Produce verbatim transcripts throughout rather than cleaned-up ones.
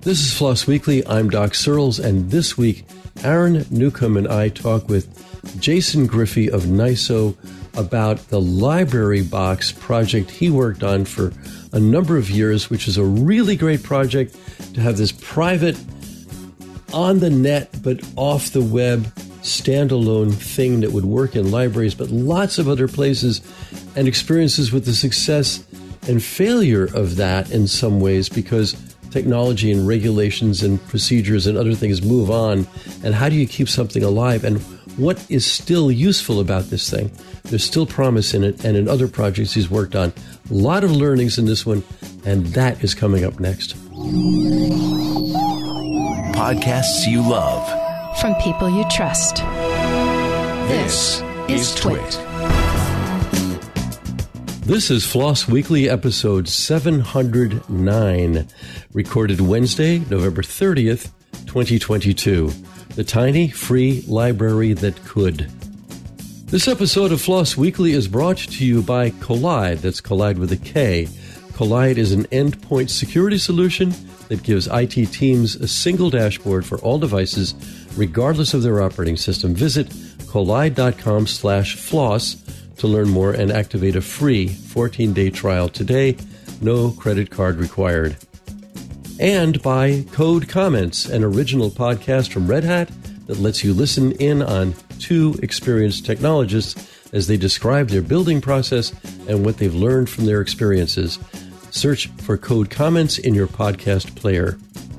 This is Floss Weekly. I'm Doc Searles, and this week, Aaron Newcomb and I talk with Jason Griffey of N I S O about the Library Box project he worked on for a number of years, which is a really great project to have this private, on the net but off the web, standalone thing that would work in libraries, but lots of other places, and experiences with the success and failure of that in some ways, because technology and regulations and procedures and other things move on. And how do you keep something alive? And what is still useful about this thing? There's still promise in it, and in other projects he's worked on. A lot of learnings in this one, and that is coming up next. Podcasts you love from people you trust. This, this is Twit. This is Floss Weekly, episode seven hundred nine, recorded Wednesday, November thirtieth, twenty twenty-two. The tiny, free library that could. This episode of Floss Weekly is brought to you by Kolide. That's Kolide with a K. Kolide is an endpoint security solution that gives I T teams a single dashboard for all devices, regardless of their operating system. Visit kolide.com slash floss to learn more and activate a free fourteen-day trial today. No credit card required. And by Code Comments, an original podcast from Red Hat that lets you listen in on two experienced technologists as they describe their building process and what they've learned from their experiences. Search for Code Comments in your podcast player.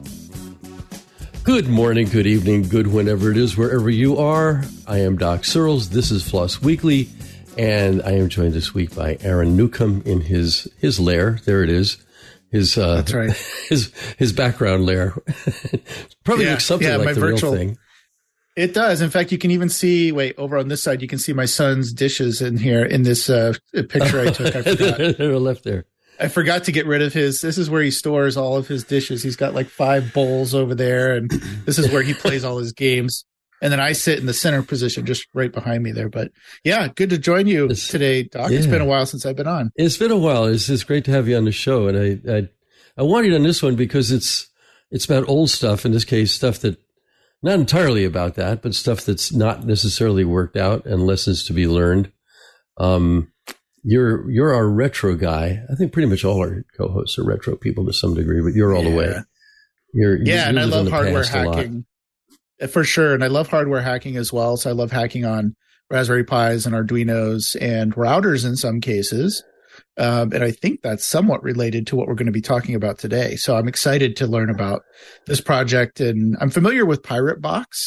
Good morning, good evening, good whenever it is, wherever you are. I am Doc Searles. This is Floss Weekly, and I am joined this week by Aaron Newcomb in his his lair. There it is. His uh, That's right. His his background lair. Probably yeah, looks something yeah, like my the virtual, real thing. It does. In fact, you can even see, wait, over on this side, you can see my son's dishes in here in this uh, picture I took. I forgot. They're left there. I forgot to get rid of his. This is where he stores all of his dishes. He's got like five bowls over there, and this is where he plays all his games. And then I sit in the center position just right behind me there. But yeah, good to join you it's, today, Doc. Yeah. It's been a while since I've been on. It's been a while. It's, it's great to have you on the show. And I, I, I wanted on this one because it's, it's about old stuff. In this case, stuff that, not entirely about that, but stuff that's not necessarily worked out and lessons to be learned. Um, you're, you're our retro guy. I think pretty much all our co-hosts are retro people to some degree, but you're all yeah. the way. You're, yeah. you and I love hardware hacking. For sure. And I love hardware hacking as well. So I love hacking on Raspberry Pis and Arduinos and routers in some cases. Um, and I think that's somewhat related to what we're going to be talking about today. So I'm excited to learn about this project. And I'm familiar with Pirate Box.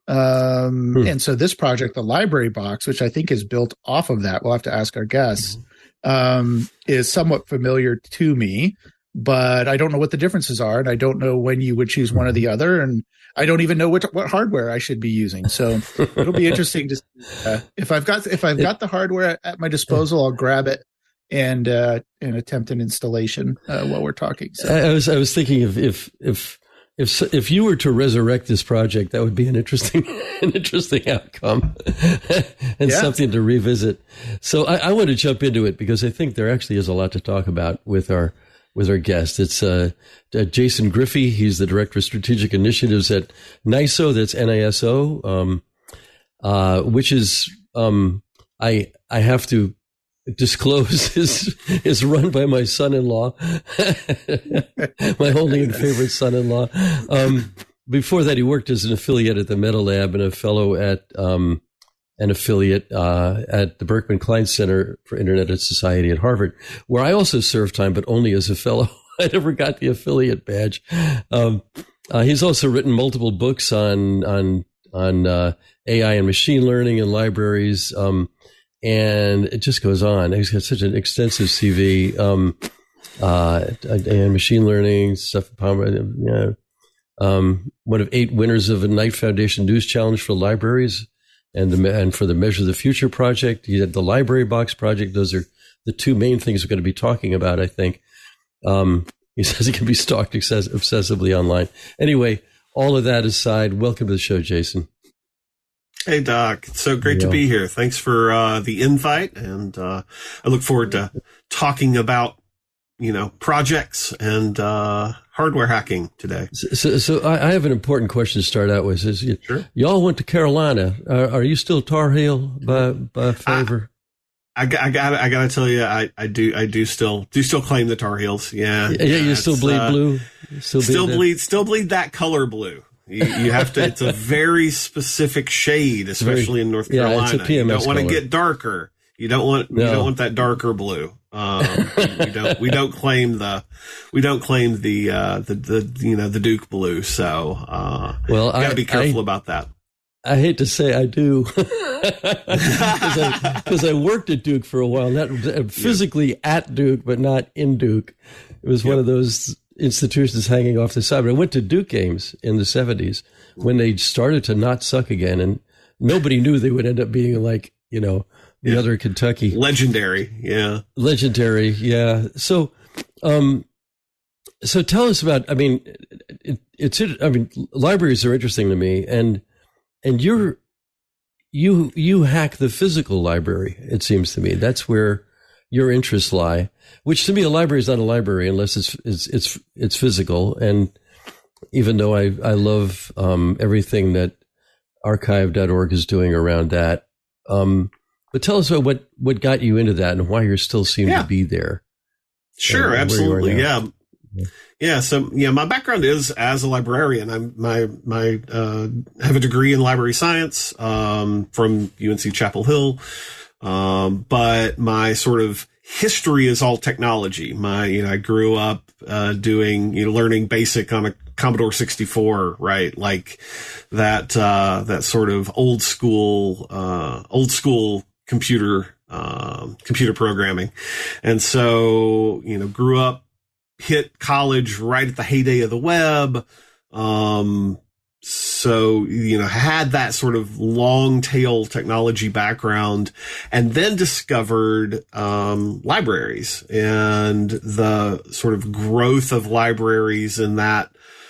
Um, hmm. And so this project, the Library Box, which I think is built off of that, we'll have to ask our guests, mm-hmm. um, is somewhat familiar to me. But I don't know what the differences are, and I don't know when you would choose one or the other, and I don't even know what what hardware I should be using. So it'll be interesting to see. Uh, if I've got if I've got the hardware at my disposal, I'll grab it and uh, and attempt an installation uh, while we're talking. So. I was I was thinking if if if if if you were to resurrect this project, that would be an interesting an interesting outcome and yeah. something to revisit. So I, I want to jump into it because I think there actually is a lot to talk about with our. with our guest. It's uh, uh, Jason Griffey. He's the Director of Strategic Initiatives at N I S O. That's N I S O, um, uh, which is, um, I I have to disclose, is, is run by my son-in-law, my only and favorite son-in-law. Um, before that, he worked as an affiliate at the Meta Lab and a fellow at um, an affiliate uh, at the Berkman Klein Center for Internet and Society at Harvard, where I also served time, but only as a fellow. I never got the affiliate badge. Um, uh, he's also written multiple books on on on uh, A I and machine learning and libraries, um, and it just goes on. He's got such an extensive C V. Um, uh, and machine learning stuff. You know, um, one of eight winners of a Knight Foundation News Challenge for libraries. And the and for the Measure the Future project, he had the Library Box project. Those are the two main things we're going to be talking about, I think. Um, he says he can be stalked excess- obsessively online. Anyway, all of that aside, welcome to the show, Jason. Hey, Doc. It's so great to be here. Thanks for uh, the invite, and uh, I look forward to talking about you know, projects and uh, hardware hacking today. So, so I have an important question to start out with. Is you, sure. Y'all went to Carolina. Are, are you still Tar Heel by by favor? I, I, I got I got to tell you, I, I do I do still do still claim the Tar Heels. Yeah, yeah. yeah you still bleed uh, blue. Still, still bleed still bleed that color blue. You, you have to. It's a very specific shade, especially very, in North Carolina. Yeah, it's a P M S You don't want to color. get darker. You don't want no. you don't want that darker blue. Um, we don't we don't claim the we don't claim the uh, the the you know the Duke blue. So uh, well, got to be careful I, about that. I hate to say I do because I, I worked at Duke for a while, not physically yep. at Duke, but not in Duke. It was yep. one of those institutions hanging off the side. But I went to Duke games in the seventies when they started to not suck again, and nobody knew they would end up being like, you know, the yeah. other Kentucky. Legendary, yeah. Legendary, yeah. So, um, so tell us about, I mean, it, it's, I mean, libraries are interesting to me, and, and you're, you, you hack the physical library, it seems to me. That's where your interests lie, which to me, a library is not a library unless it's, it's, it's, it's physical. And even though I, I love, um, everything that archive dot org is doing around that, um, but tell us about what, what got you into that and why you still seem yeah. to be there. Sure, uh, absolutely. Yeah. yeah. Yeah. So, yeah, my background is as a librarian. I'm my, my, uh, have a degree in library science, um, from U N C Chapel Hill. Um, but my sort of history is all technology. My, you know, I grew up, uh, doing, you know, learning BASIC on a Commodore sixty-four, right? Like that, uh, that sort of old school, uh, old school computer, um, computer programming. And so, you know, grew up, hit college right at the heyday of the web. Um, so, you know, had that sort of long tail technology background, and then discovered, um, libraries and the sort of growth of libraries in that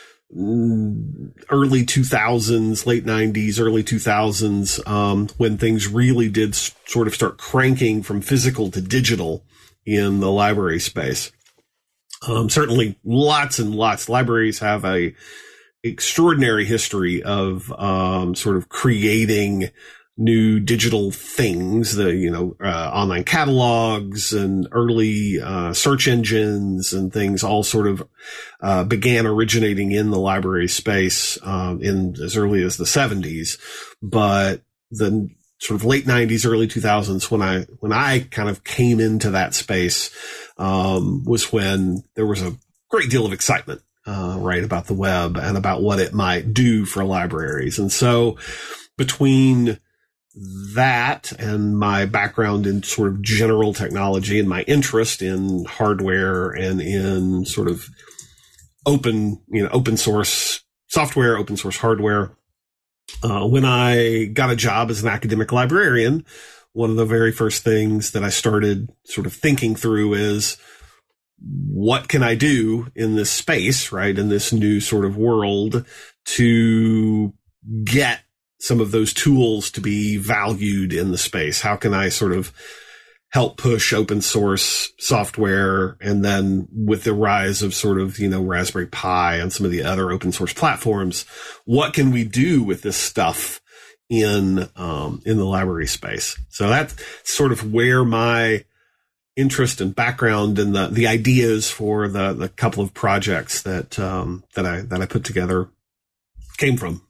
early two thousands, late nineties, early two thousands, um, when things really did sort of start cranking from physical to digital in the library space. Um, certainly lots and lots. Libraries have a extraordinary history of, um, sort of creating new digital things, the, you know, uh, online catalogs and early, uh, search engines and things all sort of, uh, began originating in the library space, um, in as early as the seventies. But the sort of late nineties, early two thousands, when I, when I kind of came into that space, um, was when there was a great deal of excitement, uh, right, about the web and about what it might do for libraries. And so between that and my background in sort of general technology and my interest in hardware and in sort of open, you know, open source software, open source hardware. Uh, when I got a job as an academic librarian, one of the very first things that I started sort of thinking through is, what can I do in this space, right, in this new sort of world to get some of those tools to be valued in the space? How can I sort of help push open source software? And then with the rise of sort of, you know, Raspberry Pi and some of the other open source platforms, what can we do with this stuff in, um, in the library space? So that's sort of where my interest and background and the, the ideas for the, the couple of projects that, um, that I, that I put together came from.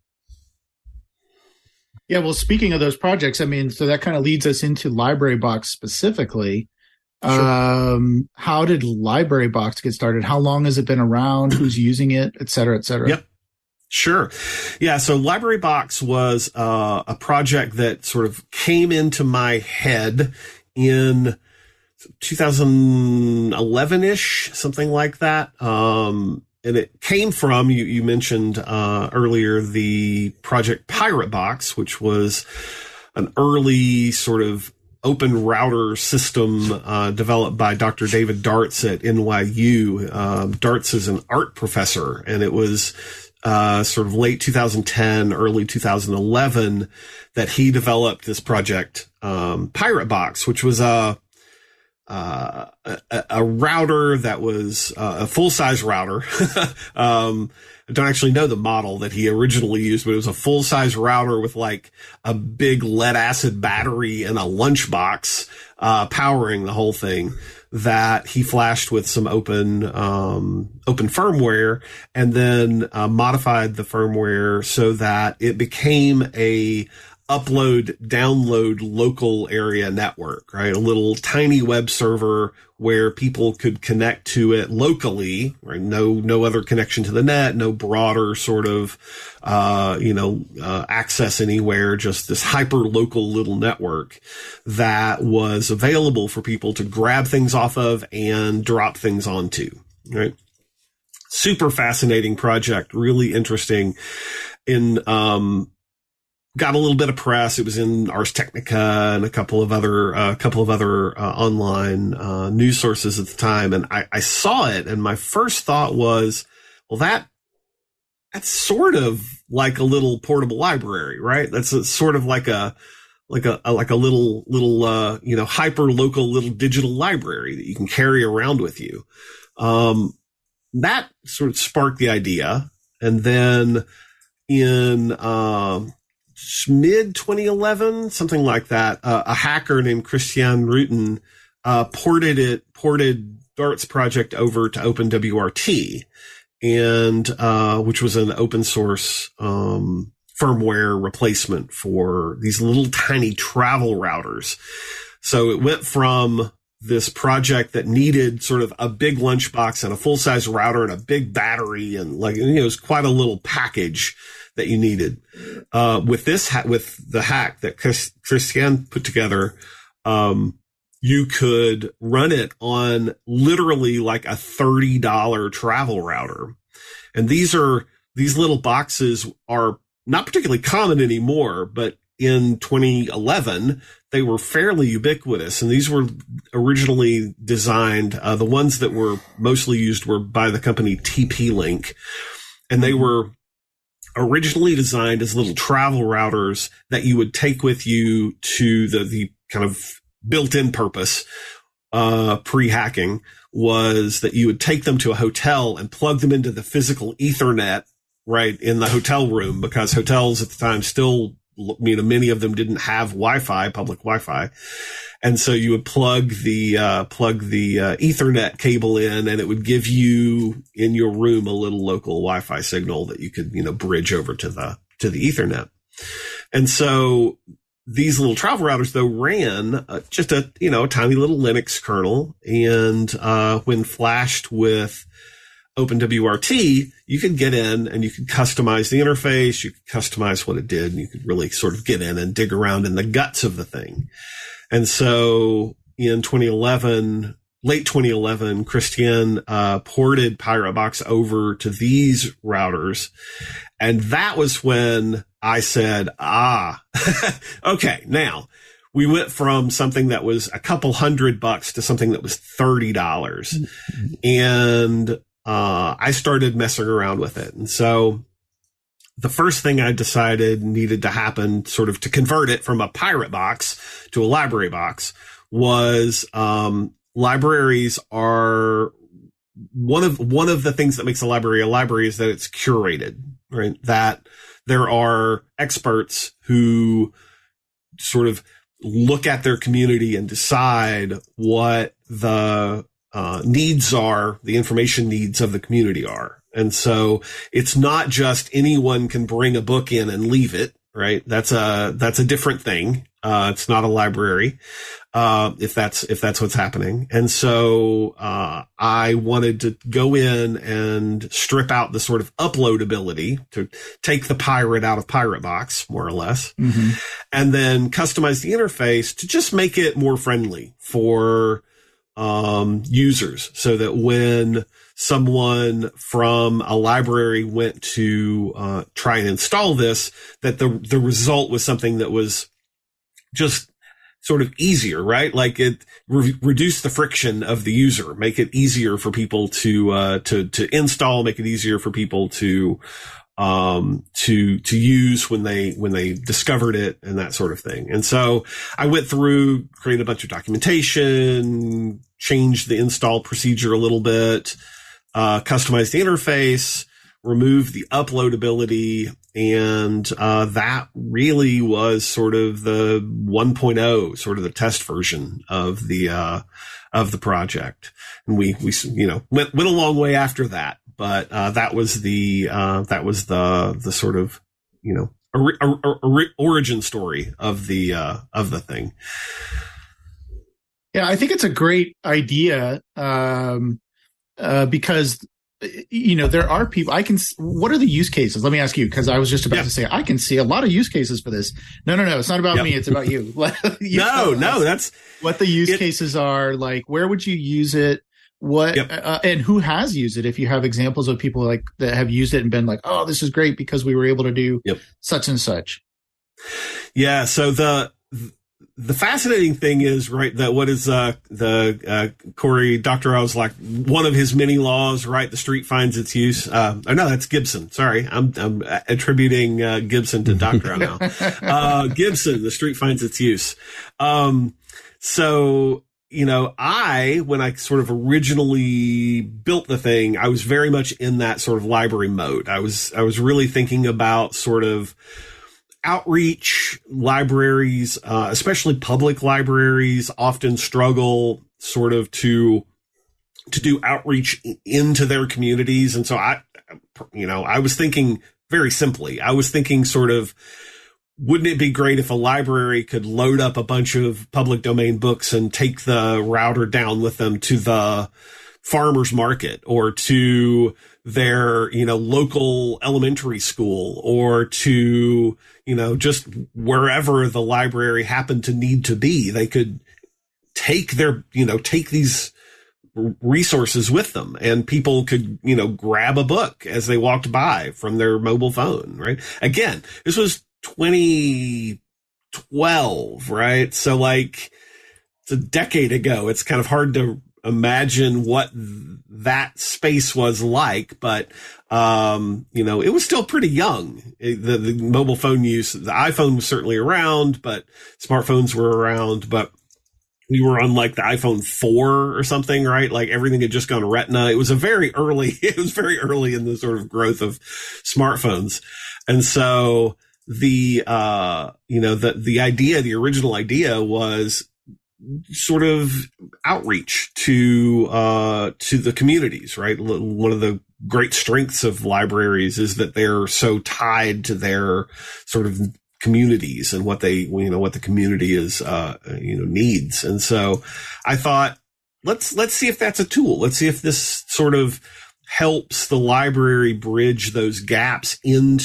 Yeah, well, speaking of those projects, I mean, so that kind of leads us into LibraryBox specifically. Sure. Um, how did LibraryBox get started? How long has it been around? Who's using it, et cetera, et cetera? Yep. Sure. Yeah. So LibraryBox was uh, a project that sort of came into my head in two thousand eleven-ish, something like that. Um, And it came from, you, you mentioned uh, earlier, the project PirateBox, which was an early sort of open router system uh, developed by Doctor David Darts at N Y U. Uh, Darts is an art professor, and it was uh, sort of late two thousand ten, early two thousand eleven that he developed this project, um, PirateBox, which was a uh, a, a router that was uh, a full size router. um, I don't actually know the model that he originally used, but it was a full size router with like a big lead acid battery and a lunchbox, uh, powering the whole thing, that he flashed with some open, um, open firmware, and then, uh, modified the firmware so that it became a upload, download local area network, right? A little tiny web server where people could connect to it locally, right? No, no other connection to the net, no broader sort of, uh, you know, uh, access anywhere, just this hyper local little network that was available for people to grab things off of and drop things onto, right? Super fascinating project, really interesting. In, um, got a little bit of press. It was in Ars Technica and a couple of other, a uh, couple of other uh, online uh, news sources at the time. And I, I saw it, and my first thought was, well, that that's sort of like a little portable library, right? That's a, sort of like a like a, a like a little little uh, you know, hyper local little digital library that you can carry around with you. Um, that sort of sparked the idea, and then in um, mid twenty eleven, something like that, uh, a hacker named Christian Rutten uh, ported it, ported Dart's project over to OpenWRT, and uh, which was an open source um, firmware replacement for these little tiny travel routers. So it went from this project that needed sort of a big lunchbox and a full size router and a big battery, and like, you know, it was quite a little package that you needed. Uh, with this, ha- with the hack that Chris, Christian put together, um, you could run it on literally like a thirty dollars travel router. And these are, these little boxes are not particularly common anymore, but in twenty eleven, they were fairly ubiquitous. And these were originally designed, uh, the ones that were mostly used were by the company T P-Link. And they were originally designed as little travel routers that you would take with you to the, the kind of built-in purpose, uh, pre-hacking was that you would take them to a hotel and plug them into the physical Ethernet right in the hotel room, because hotels at the time still, you know, many of them didn't have Wi-Fi, public Wi-Fi. And so you would plug the, uh, plug the, uh, Ethernet cable in, and it would give you in your room a little local Wi-Fi signal that you could, you know, bridge over to the, to the Ethernet. And so these little travel routers though ran uh, just a, you know, a tiny little Linux kernel. And, uh, when flashed with OpenWRT, you could get in and you could customize the interface. You could customize what it did, and you could really sort of get in and dig around in the guts of the thing. And so in twenty eleven, late twenty eleven, Christian uh, ported PirateBox over to these routers. And that was when I said, ah, okay, now we went from something that was a couple hundred bucks to something that was thirty dollars. Mm-hmm. And uh, I started messing around with it. And so the first thing I decided needed to happen sort of to convert it from a pirate box to a library box was, um, libraries are one of, one of the things that makes a library a library is that it's curated, right? That there are experts who sort of look at their community and decide what the uh, needs are, the information needs of the community are. And so it's not just anyone can bring a book in and leave it, right? That's a, that's a different thing. Uh, it's not a library, uh, if that's, if that's what's happening. And so, uh, I wanted to go in and strip out the sort of upload ability to take the pirate out of PirateBox, more or less, mm-hmm. and then customize the interface to just make it more friendly for, um, users, so that when someone from a library went to, uh, try and install this, that the, the result was something that was just sort of easier, right? Like it re- reduce the friction of the user, make it easier for people to, uh, to, to install, make it easier for people to, um, to, to use when they, when they discovered it and that sort of thing. And so I went through, created a bunch of documentation, changed the install procedure a little bit, uh, customized the interface, removed the uploadability. And, uh, that really was sort of the one point oh, sort of the test version of the, uh, of the project. And we, we, you know, went, went a long way after that. But, uh, that was the, uh, that was the, the sort of, you know, or, or, or, origin story of the, uh, of the thing. Yeah, I think it's a great idea, um, uh, because, you know, there are people I can, what are the use cases? Let me ask you, because I was just about yeah. to say, I can see a lot of use cases for this. No, no, no. It's not about yep. me. It's about you. you no, no, that's what the use it, cases are. Like, where would you use it? What, yep. uh, and who has used it? If you have examples of people like that have used it and been like, oh, this is great because we were able to do yep. such and such. Yeah. So the, the fascinating thing is, right, that what is, uh, the, uh, Corey, Doctor Oz, like one of his many laws, right? The street finds its use. Uh, oh no, that's Gibson. Sorry. I'm, I'm attributing, uh, Gibson to Doctor O now. Uh, Gibson, the street finds its use. Um, so, you know, I, when I sort of originally built the thing, I was very much in that sort of library mode. I was, I was really thinking about sort of outreach. Libraries, uh, especially public libraries, often struggle sort of to, to do outreach into their communities. And so I, you know, I was thinking very simply, I was thinking sort of, wouldn't it be great if a library could load up a bunch of public domain books and take the router down with them to the farmer's market or to their, you know, local elementary school or to, you know, just wherever the library happened to need to be. They could take their, you know, take these resources with them and people could, you know, grab a book as they walked by from their mobile phone, right? Again, this was twenty twelve, right? So like it's a decade ago. It's kind of hard to imagine what that space was like, but, um, you know, it was still pretty young. It, the, the mobile phone use, the iPhone was certainly around, but smartphones were around, but we were on like the iPhone four or something, right? Like everything had just gone Retina. It was a very early, it was very early in the sort of growth of smartphones. And so, the, uh, you know, the, the idea, the original idea was sort of outreach to, uh, to the communities, right? One of the great strengths of libraries is that they're so tied to their sort of communities and what they, you know, what the community is, uh, you know, needs. And so I thought, let's, let's see if that's a tool. Let's see if this sort of helps the library bridge those gaps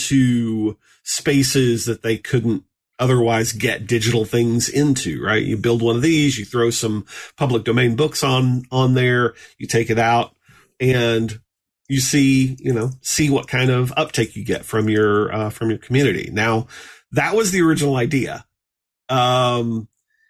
into spaces that they couldn't otherwise get digital things into, right? You build one of these, you throw some public domain books on, on there, you take it out and you see, you know, see what kind of uptake you get from your, uh, from your community. Now that was the original idea. Um,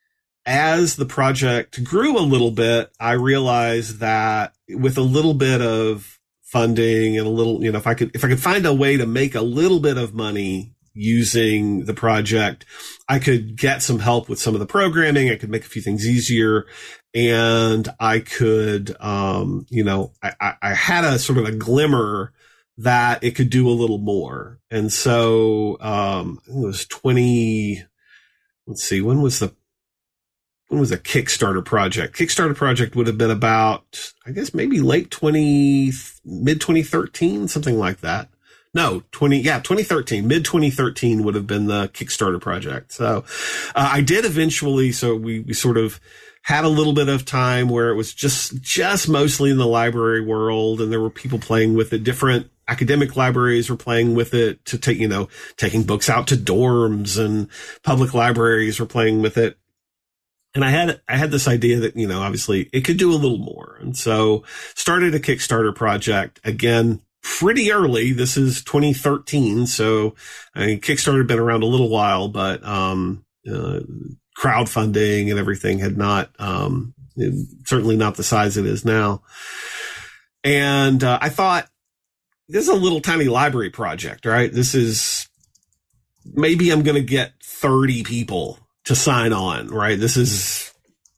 as the project grew a little bit, I realized that with a little bit of funding and a little, you know, if I could, if I could find a way to make a little bit of money using the project, I could get some help with some of the programming. I could make a few things easier and I could, um, you know, I, I had a sort of a glimmer that it could do a little more. And so, um, I think it was twenty, let's see, when was the, when was a Kickstarter project? Kickstarter project would have been about, I guess maybe late twenty, mid twenty thirteen, something like that. No, twenty, yeah, twenty thirteen, mid twenty thirteen would have been the Kickstarter project. So, uh, I did eventually, so we, we sort of had a little bit of time where it was just, just mostly in the library world and there were people playing with it. Different academic libraries were playing with it to take, you know, taking books out to dorms and public libraries were playing with it. And I had, I had this idea that, you know, obviously it could do a little more. And so started a Kickstarter project again, pretty early. This is twenty thirteen. So I mean, Kickstarter had been around a little while, but, um, uh, crowdfunding and everything had not, um, certainly not the size it is now. And, uh, I thought, this is a little tiny library project, right? This is, maybe I'm going to get thirty people to sign on, right? This is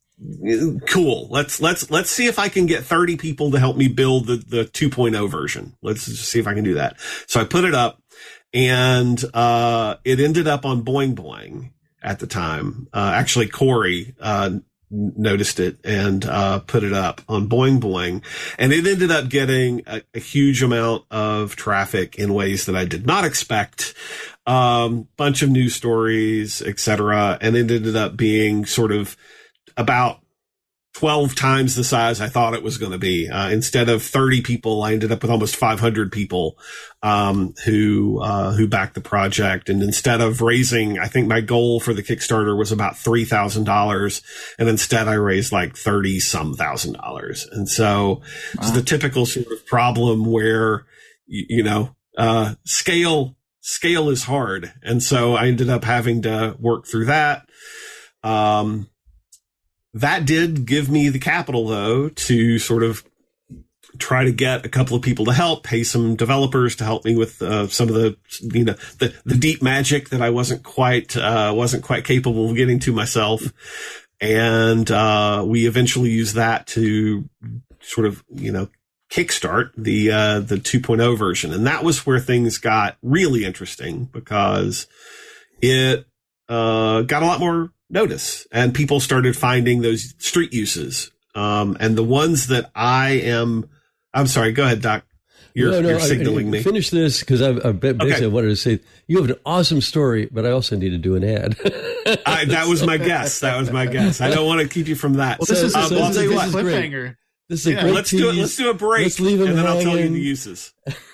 cool. Let's, let's, let's see if I can get thirty people to help me build the, the two point oh version. Let's just see if I can do that. So I put it up, and, uh, it ended up on Boing Boing at the time. Uh, actually Corey, uh, noticed it and, uh, put it up on Boing Boing, and it ended up getting a, a huge amount of traffic in ways that I did not expect. Um, bunch of news stories, et cetera. And it ended up being sort of about twelve times the size I thought it was going to be. Uh, instead of thirty people, I ended up with almost five hundred people, um, who, uh, who backed the project. And instead of raising, I think my goal for the Kickstarter was about three thousand dollars. And instead I raised like thirty some thousand dollars. And so wow. It's the typical sort of problem where, you, you know, uh, scale, scale is hard. And so I ended up having to work through that. Um, That did give me the capital, though, to sort of try to get a couple of people to help, pay some developers to help me with uh, some of the, you know, the, the deep magic that I wasn't quite uh, wasn't quite capable of getting to myself. And uh, we eventually used that to sort of, you know, kickstart the uh, the two point oh version, and that was where things got really interesting because it uh, got a lot more notice, and people started finding those street uses. Um, and the ones that I am, I'm sorry, go ahead, Doc. You're, no, no, you're signaling I, I, me. Finish this because I, I basically okay. I wanted to say you have an awesome story, but I also need to do an ad. I, that was my guess. That was my guess. I don't want to keep you from that. Well, this so, is, so so this, this, this is is cliffhanger. This is a yeah. great Let's tease. do it. Let's do a break, Let's leave and then hanging. I'll tell you the uses.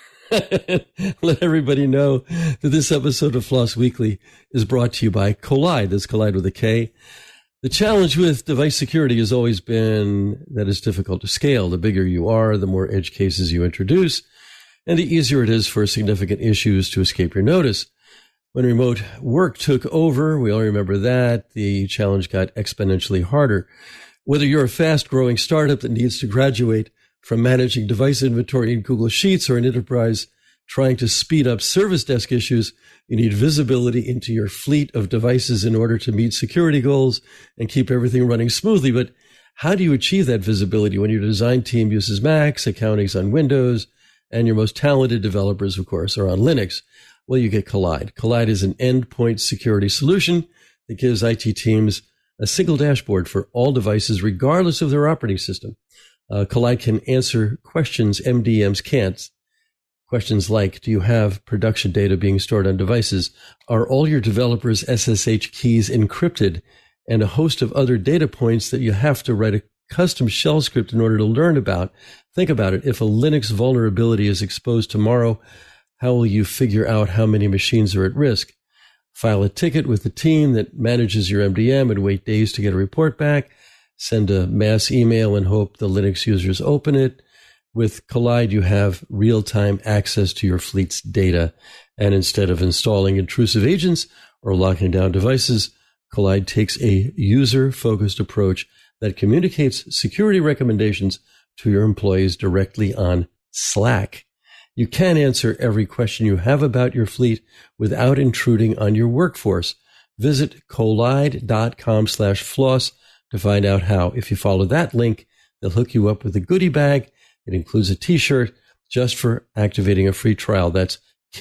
Let everybody know that this episode of Floss Weekly is brought to you by Kolide. That's Kolide with a K. The challenge with device security has always been that it's difficult to scale. The bigger you are, the more edge cases you introduce, and the easier it is for significant issues to escape your notice. When remote work took over, we all remember that, the challenge got exponentially harder. Whether you're a fast-growing startup that needs to graduate from managing device inventory in Google Sheets or an enterprise trying to speed up service desk issues, you need visibility into your fleet of devices in order to meet security goals and keep everything running smoothly. But how do you achieve that visibility when your design team uses Macs, accounting's on Windows, and your most talented developers, of course, are on Linux? Well, you get Kolide. Kolide is an endpoint security solution that gives I T teams a single dashboard for all devices, regardless of their operating system. Uh, Kolide can answer questions M D Ms can't. Questions like, do you have production data being stored on devices? Are all your developers' S S H keys encrypted? And a host of other data points that you have to write a custom shell script in order to learn about. Think about it. If a Linux vulnerability is exposed tomorrow, how will you figure out how many machines are at risk? File a ticket with the team that manages your M D M and wait days to get a report back. Send a mass email and hope the Linux users open it. With Kolide, you have real-time access to your fleet's data. And instead of installing intrusive agents or locking down devices, Kolide takes a user-focused approach that communicates security recommendations to your employees directly on Slack. You can answer every question you have about your fleet without intruding on your workforce. Visit kolide.com slash floss to find out how. If you follow that link, they'll hook you up with a goodie bag. It includes a t-shirt just for activating a free trial. That's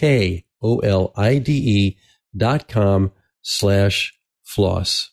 K-O-L-I-D-E dot com slash floss.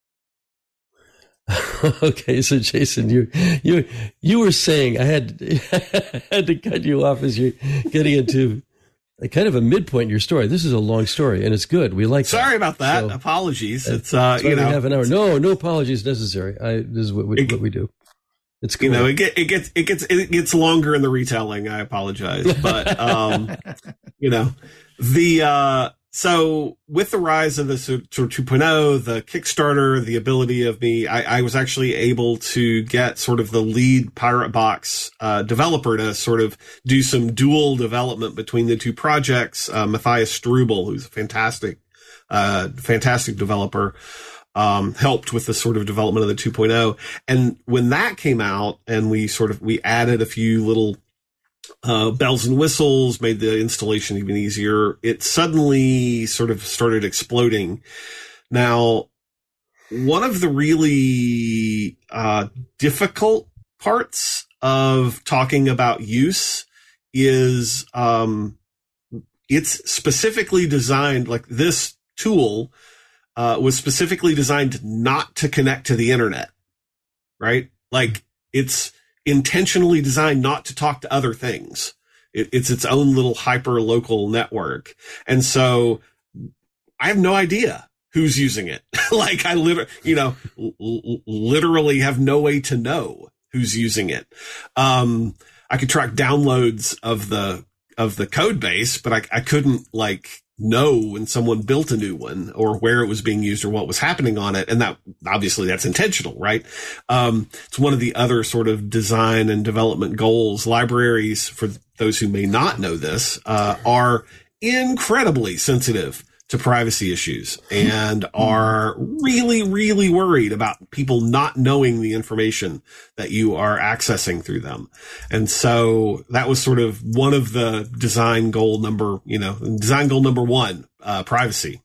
Okay, so Jason, you you you were saying I had I had to cut you off as you're getting into a kind of a midpoint in your story. This is a long story, and it's good. We like. Sorry that. about that. So, apologies. It's uh, you we know, have an hour. No, no apologies necessary. I this is what we it, what we do. It's cool. You know, it, get, it gets it gets it gets longer in the retelling. I apologize, but um, you know, the uh, so with the rise of the sort of two point oh, the Kickstarter, the ability of me, I, I was actually able to get sort of the lead Pirate Box uh, developer to sort of do some dual development between the two projects. Uh, Matthias Strubel, who's a fantastic, uh, fantastic developer. Um, helped with the sort of development of the two point oh. And when that came out and we sort of, we added a few little uh, bells and whistles, made the installation even easier. It suddenly sort of started exploding. Now, one of the really uh, difficult parts of talking about use is um, it's specifically designed, like this tool uh, was specifically designed not to connect to the internet, right? Like it's intentionally designed not to talk to other things. It, it's its own little hyper local network. And so I have no idea who's using it. Like I literally, you know, l- literally have no way to know who's using it. Um, I could track downloads of the, of the code base, but I, I couldn't like know when someone built a new one or where it was being used or what was happening on it. And that obviously that's intentional, right? Um, it's one of the other sort of design and development goals. Libraries, for those who may not know this, uh, are incredibly sensitive to privacy issues and are really, really worried about people not knowing the information that you are accessing through them. And so that was sort of one of the design goal number, you know, design goal number one, uh, privacy.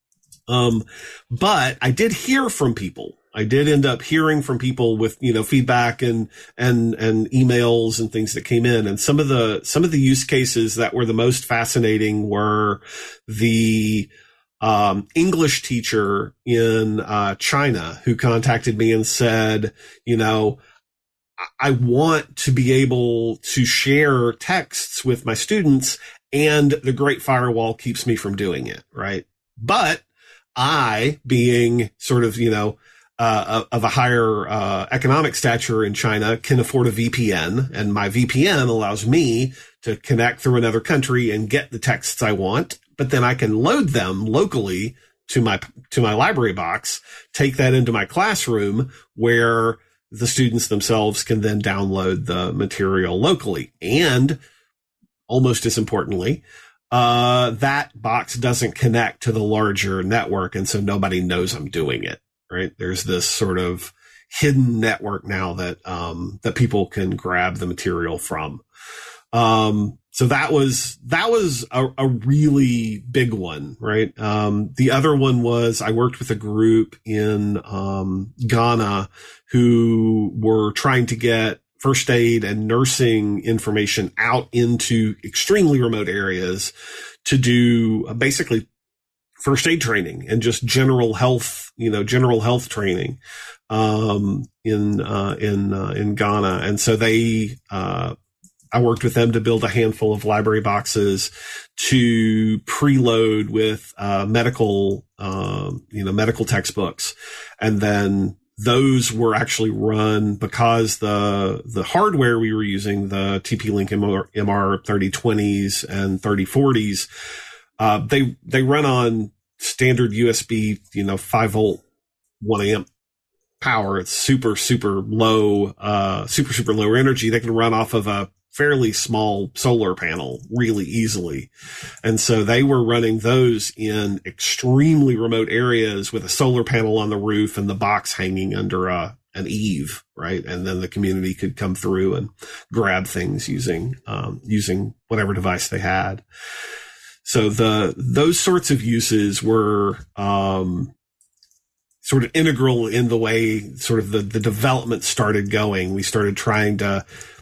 Um, but I did hear from people. I did end up hearing from people with, you know, feedback and, and, and emails and things that came in. And some of the, some of the use cases that were the most fascinating were the, um, English teacher in, uh, China who contacted me and said, you know, I want to be able to share texts with my students and the Great Firewall keeps me from doing it. Right. But I, being sort of, you know, Uh, of a higher, uh, economic stature in China, can afford a V P N, and my V P N allows me to connect through another country and get the texts I want, but then I can load them locally to my, to my library box, take that into my classroom where the students themselves can then download the material locally. And almost as importantly, uh, that box doesn't connect to the larger network. And so nobody knows I'm doing it. Right. There's this sort of hidden network now that, um, that people can grab the material from. Um, so that was, that was a, a really big one, right? Um, the other one was I worked with a group in, um, Ghana who were trying to get first aid and nursing information out into extremely remote areas to do uh, basically first aid training and just general health, you know, general health training, um, in, uh, in, uh, in Ghana. And so they, uh, I worked with them to build a handful of library boxes to preload with, uh, medical, um, you know, medical textbooks. And then those were actually run because the, the hardware we were using, the T P-Link M R thirty twenties and thirty forties, uh, they, they run on standard U S B, you know, five volt, one amp power. It's super, super low, uh, super, super low energy. They can run off of a fairly small solar panel really easily. And so they were running those in extremely remote areas with a solar panel on the roof and the box hanging under a, an eave, right? And then the community could come through and grab things using, um, using whatever device they had. So the, those sorts of uses were, um, sort of integral in the way sort of the, the development started going. We started trying to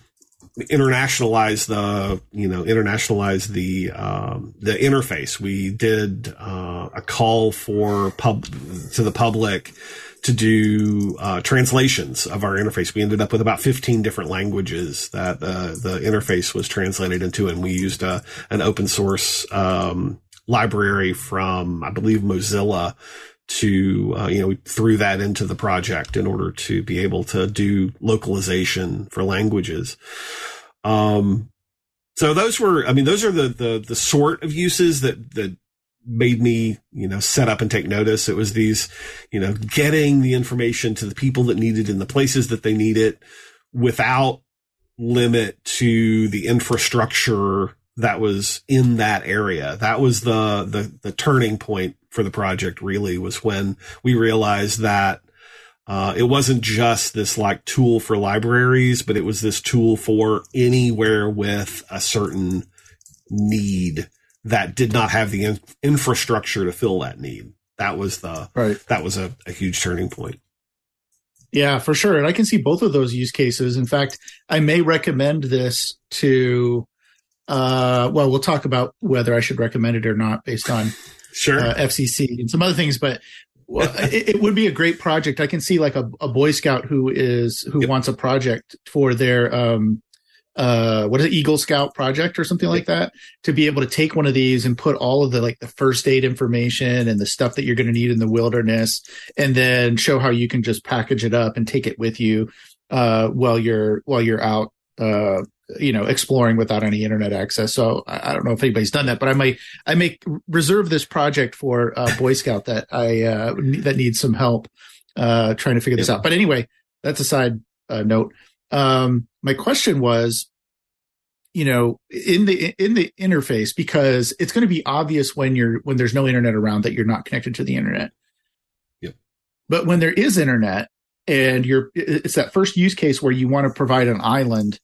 internationalize the, you know, internationalize the, um, the interface. We did, uh, a call for pub to the public to do, uh, translations of our interface. We ended up with about fifteen different languages that, uh, the interface was translated into. And we used a, an open source, um, library from, I believe, Mozilla to, uh, you know, we threw that into the project in order to be able to do localization for languages. Um, so those were, I mean, those are the, the, the sort of uses that, that made me, you know, set up and take notice. It was these, you know, getting the information to the people that need it in the places that they need it without limit to the infrastructure that was in that area. That was the, the, the turning point for the project really, was when we realized that, Uh, it wasn't just this like tool for libraries, but it was this tool for anywhere with a certain need that did not have the in- infrastructure to fill that need. That was the, right. that was a, a huge turning point. Yeah, for sure. And I can see both of those use cases. In fact, I may recommend this to, uh, well, we'll talk about whether I should recommend it or not based on sure. uh, F C C and some other things, but well, it, it would be a great project. I can see like a, a Boy Scout who is, who yep. wants a project for their, um, uh, what is it, Eagle Scout project or something like that, to be able to take one of these and put all of the, like the first aid information and the stuff that you're going to need in the wilderness, and then show how you can just package it up and take it with you, uh, while you're, while you're out, uh, you know, exploring without any internet access. So I, I don't know if anybody's done that, but I might, I may reserve this project for a Boy Scout that I, uh, that needs some help, uh, trying to figure this out. But anyway, that's a side uh, note. Um, my question was, you know, in the, in the interface, because it's going to be obvious when you're, when there's no internet around that you're not connected to the internet. Yep. But when there is internet and you're, it's that first use case where you want to provide an island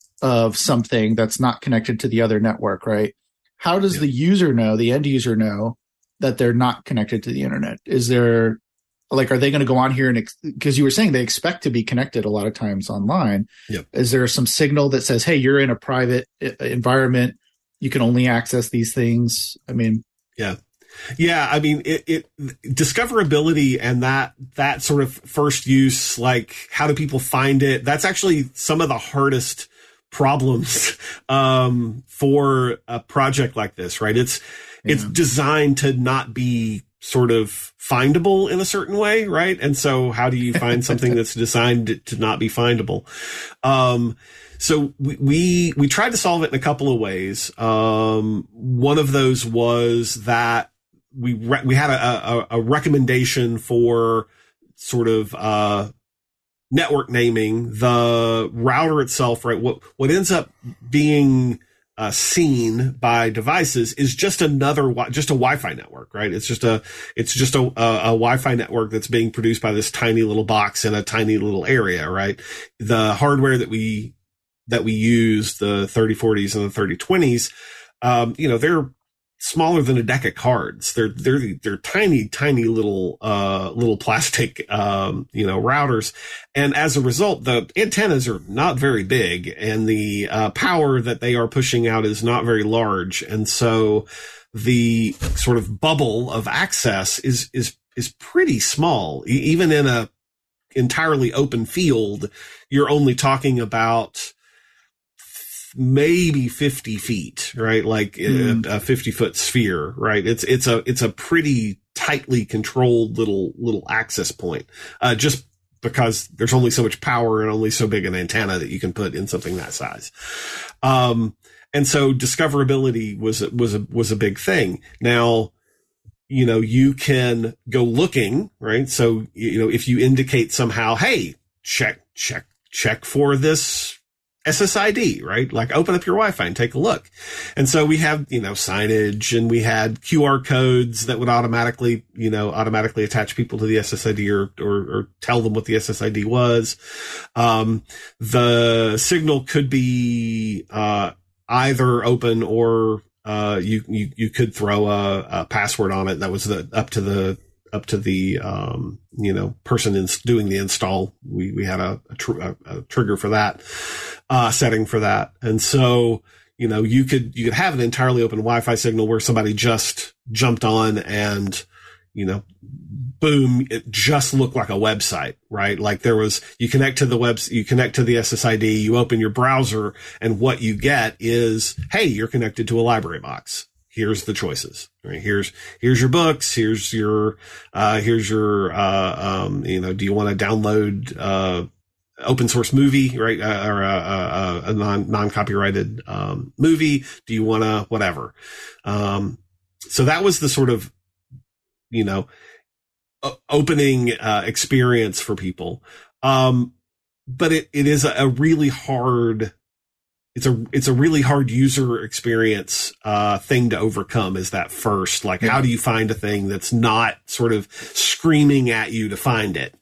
of something that's not connected to the other network, right? How does yep. the user know, the end user know that they're not connected to the internet? Is there, like, are they going to go on here and, because you were saying they expect to be connected a lot of times online. Yep. Is there some signal that says, hey, you're in a private environment, you can only access these things? I mean, yeah. Yeah. I mean, it, it, discoverability and that, that sort of first use, like how do people find it? That's actually some of the hardest problems, um, for a project like this, right? It's, yeah. it's designed to not be sort of findable in a certain way, right? And so how do you find something that's designed to not be findable? Um, so we, we, we tried to solve it in a couple of ways. Um, one of those was that we, re- we had a, a, a recommendation for sort of, uh, network naming. The router itself, right? What, what ends up being, Uh, seen by devices is just another, just a Wi-Fi network, right? It's just a, it's just a, a, a Wi-Fi network that's being produced by this tiny little box in a tiny little area, right? The hardware that we, that we use, the thirty forties and the thirty twenties, um, you know, they're smaller than a deck of cards. They're, they're, they're tiny, tiny little, uh, little plastic, um, you know, routers. And as a result, the antennas are not very big and the, uh, power that they are pushing out is not very large. And so the sort of bubble of access is, is, is pretty small. E- even in a entirely open field, you're only talking about maybe fifty feet, right? Like mm. a, a fifty foot sphere, right? It's, it's a, it's a pretty tightly controlled little, little access point, uh, just because there's only so much power and only so big an antenna that you can put in something that size. Um, and so discoverability was, was a, was a big thing. Now, you know, you can go looking, right? So, you know, if you indicate somehow, hey, check, check, check for this S S I D, right? Like open up your Wi-Fi and take a look. And so we have, you know, signage and we had Q R codes that would automatically, you know, automatically attach people to the S S I D or, or, or tell them what the S S I D was. Um, the signal could be, uh, either open or, uh, you, you, you could throw a, a password on it that was the, up to the, up to the, um, you know, person in doing the install. We, we had a, a, tr- a, a trigger for that, uh, setting for that. And so, you know, you could, you could have an entirely open Wi-Fi signal where somebody just jumped on and, you know, boom, it just looked like a website, right? Like there was, you connect to the web, you connect to the S S I D, you open your browser, and what you get is, hey, you're connected to a library box. Here's the choices, right? Here's, here's your books. Here's your, uh, here's your, uh, um, you know, do you want to download, uh, open source movie, right? Uh, or a, a, a non, non-copyrighted, um, movie? Do you want to, whatever? Um, so that was the sort of, you know, uh, opening, uh, experience for people. Um, but it, it is a, a really hard, It's a, it's a really hard user experience, uh, thing to overcome is that first, like, yeah. How do you find a thing that's not sort of screaming at you to find it?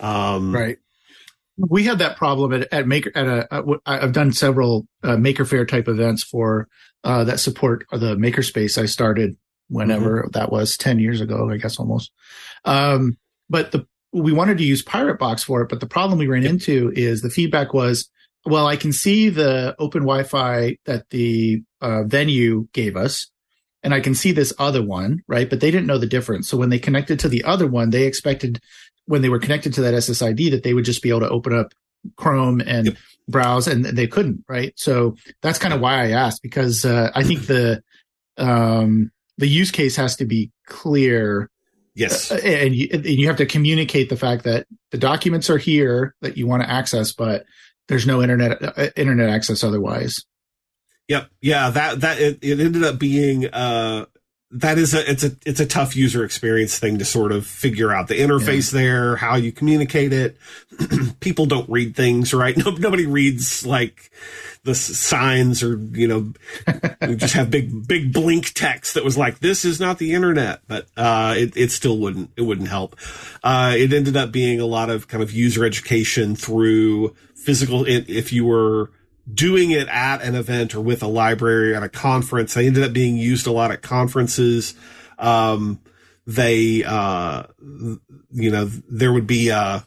Um, right. We had that problem at, at Maker. At a, at, I've done several uh, Maker Faire type events for uh, that support the Makerspace I started whenever mm-hmm. that was ten years ago, I guess almost. Um, but the we wanted to use Pirate Box for it, but the problem we ran yep. into is the feedback was, well, I can see the open Wi-Fi that the uh, venue gave us, and I can see this other one, right? But they didn't know the difference. So when they connected to the other one, they expected when they were connected to that S S I D that they would just be able to open up Chrome and yep. browse, and they couldn't, right? So that's kind of why I asked, because uh, I think the um, the use case has to be clear. Yes. Uh, and, you, and you have to communicate the fact that the documents are here that you want to access, but there's no internet uh, internet access otherwise. Yep. Yeah. That that it, it ended up being uh, that is a it's a it's a tough user experience thing to sort of figure out the interface yeah. there, how you communicate it. People don't read things, right? No, nobody reads like the signs, or you know, you just have big big blink text that was like, "This is not the internet," but uh, it it still wouldn't it wouldn't help. Uh, it ended up being a lot of kind of user education through physical. If you were doing it at an event or with a library at a conference, they ended up being used a lot at conferences. Um, they, uh, you know, there would be a,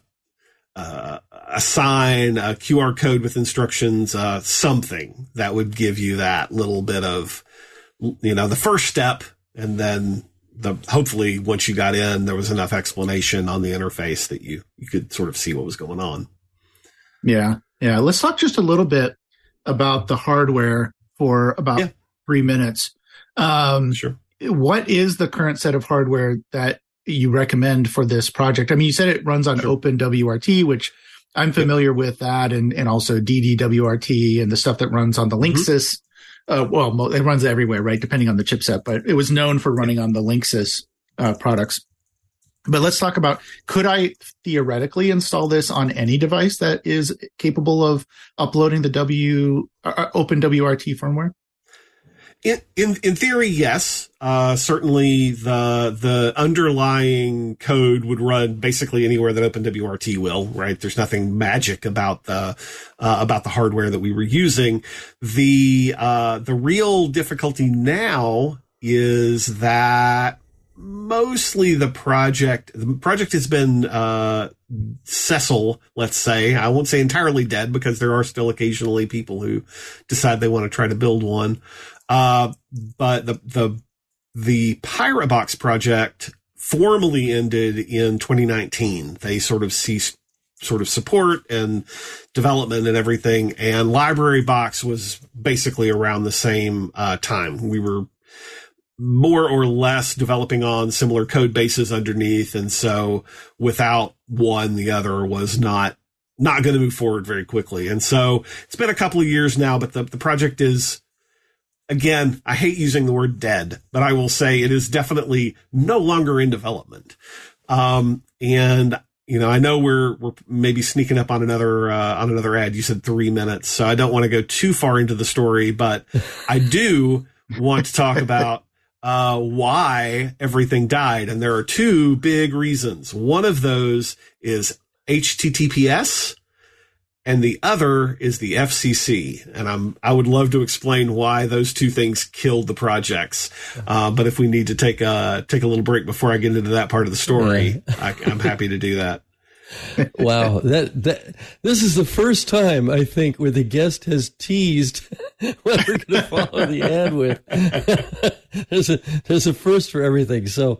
a, a sign, a Q R code with instructions, uh, something that would give you that little bit of, you know, the first step. And then the, hopefully once you got in, there was enough explanation on the interface that you, you could sort of see what was going on. Yeah. Yeah. Let's talk just a little bit about the hardware for about yeah. three minutes. Um, sure. What is the current set of hardware that you recommend for this project? I mean, you said it runs on sure. OpenWRT, which I'm familiar yep. with that, and, and also D D W R T and the stuff that runs on the Linksys. Mm-hmm. Uh, well, it runs everywhere, right? Depending on the chipset, but it was known for running on the Linksys uh, products. But let's talk about, could I theoretically install this on any device that is capable of uploading the W uh, OpenWRT firmware? In, in, in theory, yes. Uh, certainly the, the underlying code would run basically anywhere that OpenWRT will, right? There's nothing magic about the, uh, about the hardware that we were using. The, uh, the real difficulty now is that mostly the project, the project has been, uh, sessile, let's say. I won't say entirely dead, because there are still occasionally people who decide they want to try to build one. Uh, but the, the, the Pirate Box project formally ended in twenty nineteen. They sort of ceased sort of support and development and everything. And Library Box was basically around the same, uh, time. We were more or less developing on similar code bases underneath. And so without one, the other was not, not going to move forward very quickly. And so it's been a couple of years now, but the, the project is, again, I hate using the word dead, but I will say it is definitely no longer in development. Um, and, you know, I know we're, we're maybe sneaking up on another, uh, on another ad. You said three minutes, so I don't want to go too far into the story, but I do want to talk about Uh, why everything died. And there are two big reasons. One of those is H T T P S, and the other is the F C C. And I'm, I would love to explain why those two things killed the projects. Uh, but if we need to take a, take a little break before I get into that part of the story, I, I'm happy to do that. Wow, that that this is the first time, I think, where the guest has teased what we're going to follow the ad with. there's a there's a first for everything. So,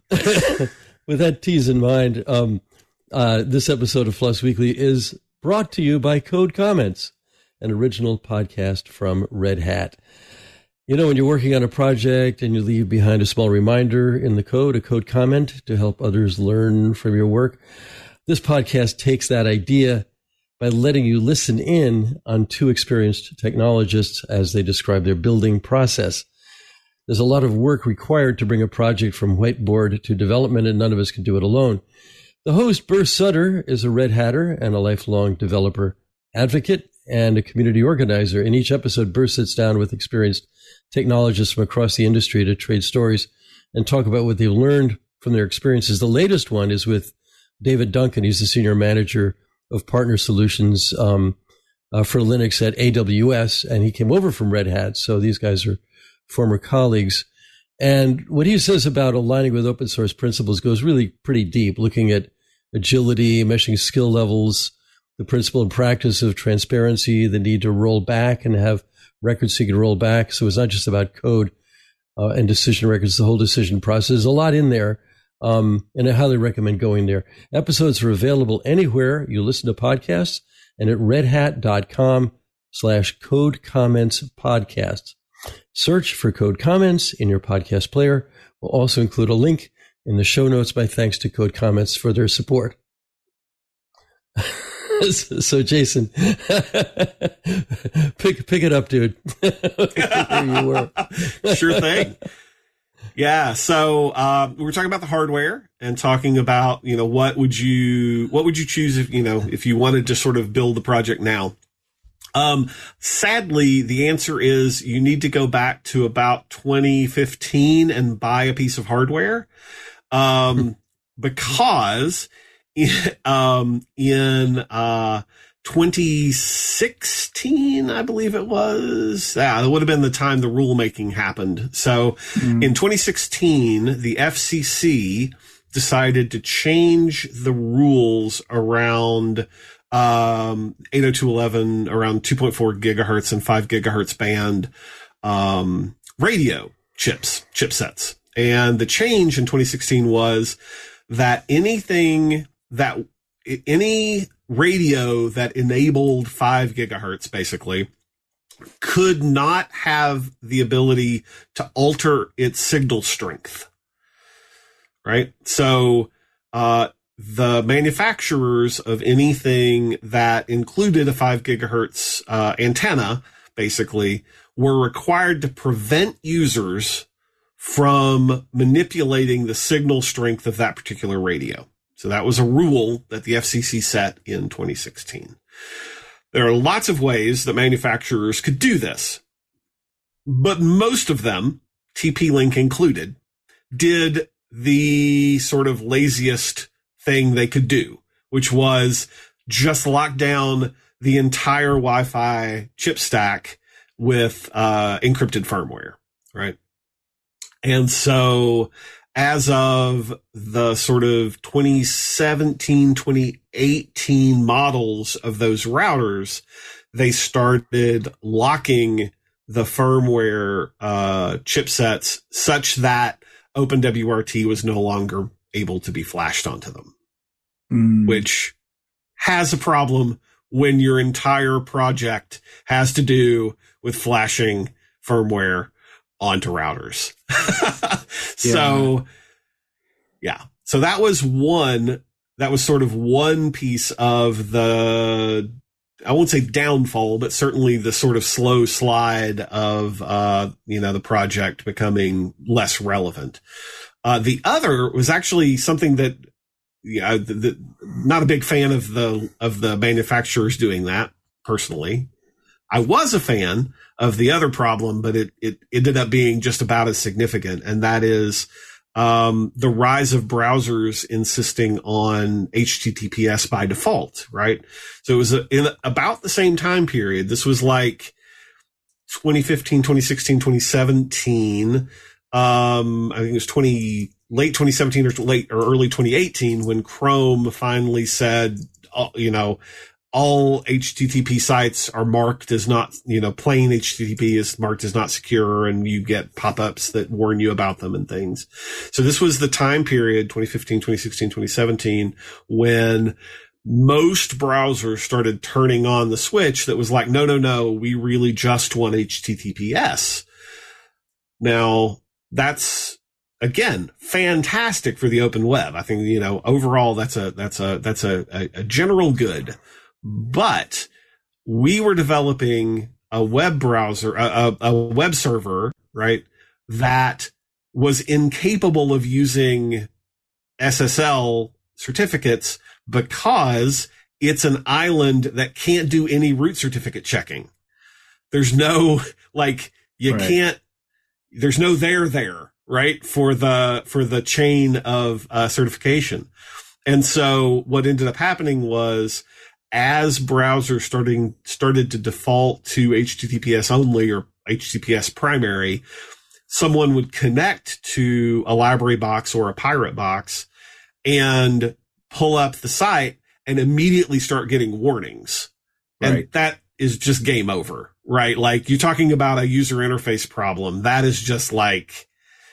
with that tease in mind, um, uh, this episode of Floss Weekly is brought to you by Code Comments, an original podcast from Red Hat. You know, when you're working on a project and you leave behind a small reminder in the code, a code comment to help others learn from your work. This podcast takes that idea by letting you listen in on two experienced technologists as they describe their building process. There's a lot of work required to bring a project from whiteboard to development, and none of us can do it alone. The host, Burr Sutter, is a Red Hatter and a lifelong developer advocate and a community organizer. In each episode, Burr sits down with experienced technologists from across the industry to trade stories and talk about what they've learned from their experiences. The latest one is with David Duncan. He's the senior manager of partner solutions um, uh, for Linux at A W S, and he came over from Red Hat. So these guys are former colleagues. And what he says about aligning with open source principles goes really pretty deep, looking at agility, meshing skill levels, the principle and practice of transparency, the need to roll back and have records so you can roll back. So it's not just about code uh, and decision records, the whole decision process. There's a lot in there, um, and I highly recommend going there. Episodes are available anywhere you listen to podcasts and at redhat.com slash code comments podcasts. Search for Code Comments in your podcast player. We'll also include a link in the show notes. My thanks to Code Comments for their support. So, Jason, pick pick it up, dude. There you were. Sure thing. Yeah. So uh, we were talking about the hardware and talking about, you know, what would you what would you choose if you know if you wanted to sort of build the project now. Um, sadly, the answer is you need to go back to about twenty fifteen and buy a piece of hardware, um, because in, um, in, uh, twenty sixteen, I believe it was, yeah, that would have been the time the rulemaking happened. So mm. in twenty sixteen, the F C C decided to change the rules around Um, eight oh two dot eleven around two point four gigahertz and five gigahertz band, um, radio chips, chipsets. And the change in twenty sixteen was that anything that, any radio that enabled five gigahertz basically could not have the ability to alter its signal strength. Right? So, uh, the manufacturers of anything that included a five gigahertz uh, antenna, basically, were required to prevent users from manipulating the signal strength of that particular radio. So that was a rule that the F C C set in twenty sixteen. There are lots of ways that manufacturers could do this, but most of them, T P-Link included, did the sort of laziest thing they could do, which was just lock down the entire Wi-Fi chip stack with uh, encrypted firmware, right? And so as of the sort of twenty seventeen, twenty eighteen models of those routers, they started locking the firmware uh, chipsets such that OpenWRT was no longer able to be flashed onto them. Mm. Which has a problem when your entire project has to do with flashing firmware onto routers. So, yeah. So that was one, that was sort of one piece of the, I won't say downfall, but certainly the sort of slow slide of, uh, you know, the project becoming less relevant. Uh, the other was actually something that, yeah, the, the, not a big fan of the, of the manufacturers doing that personally. I was a fan of the other problem, but it, it ended up being just about as significant. And that is, um, the rise of browsers insisting on H T T P S by default, right? So it was a, in about the same time period. This was like twenty fifteen, twenty sixteen, twenty seventeen. Um, I think it was twenty, late twenty seventeen or late or early twenty eighteen when Chrome finally said, uh, you know, all H T T P sites are marked as not, you know, plain H T T P is marked as not secure, and you get pop-ups that warn you about them and things. So this was the time period, twenty fifteen, twenty sixteen, twenty seventeen, when most browsers started turning on the switch that was like, no, no, no, we really just want H T T P S. Now, that's, again, fantastic for the open web. I think, you know, overall, that's a, that's a, that's a, a, a general good. But we were developing a web browser, a, a, a web server, right, that was incapable of using S S L certificates because it's an island that can't do any root certificate checking. There's no, like, you right. can't, there's no there there, right, for the, for the chain of uh, certification. And so what ended up happening was, as browsers starting started to default to H T T P S only or H T T P S primary, someone would connect to a library box or a pirate box and pull up the site and immediately start getting warnings. And right. that is just game over, right? Like, you're talking about a user interface problem. That is just like,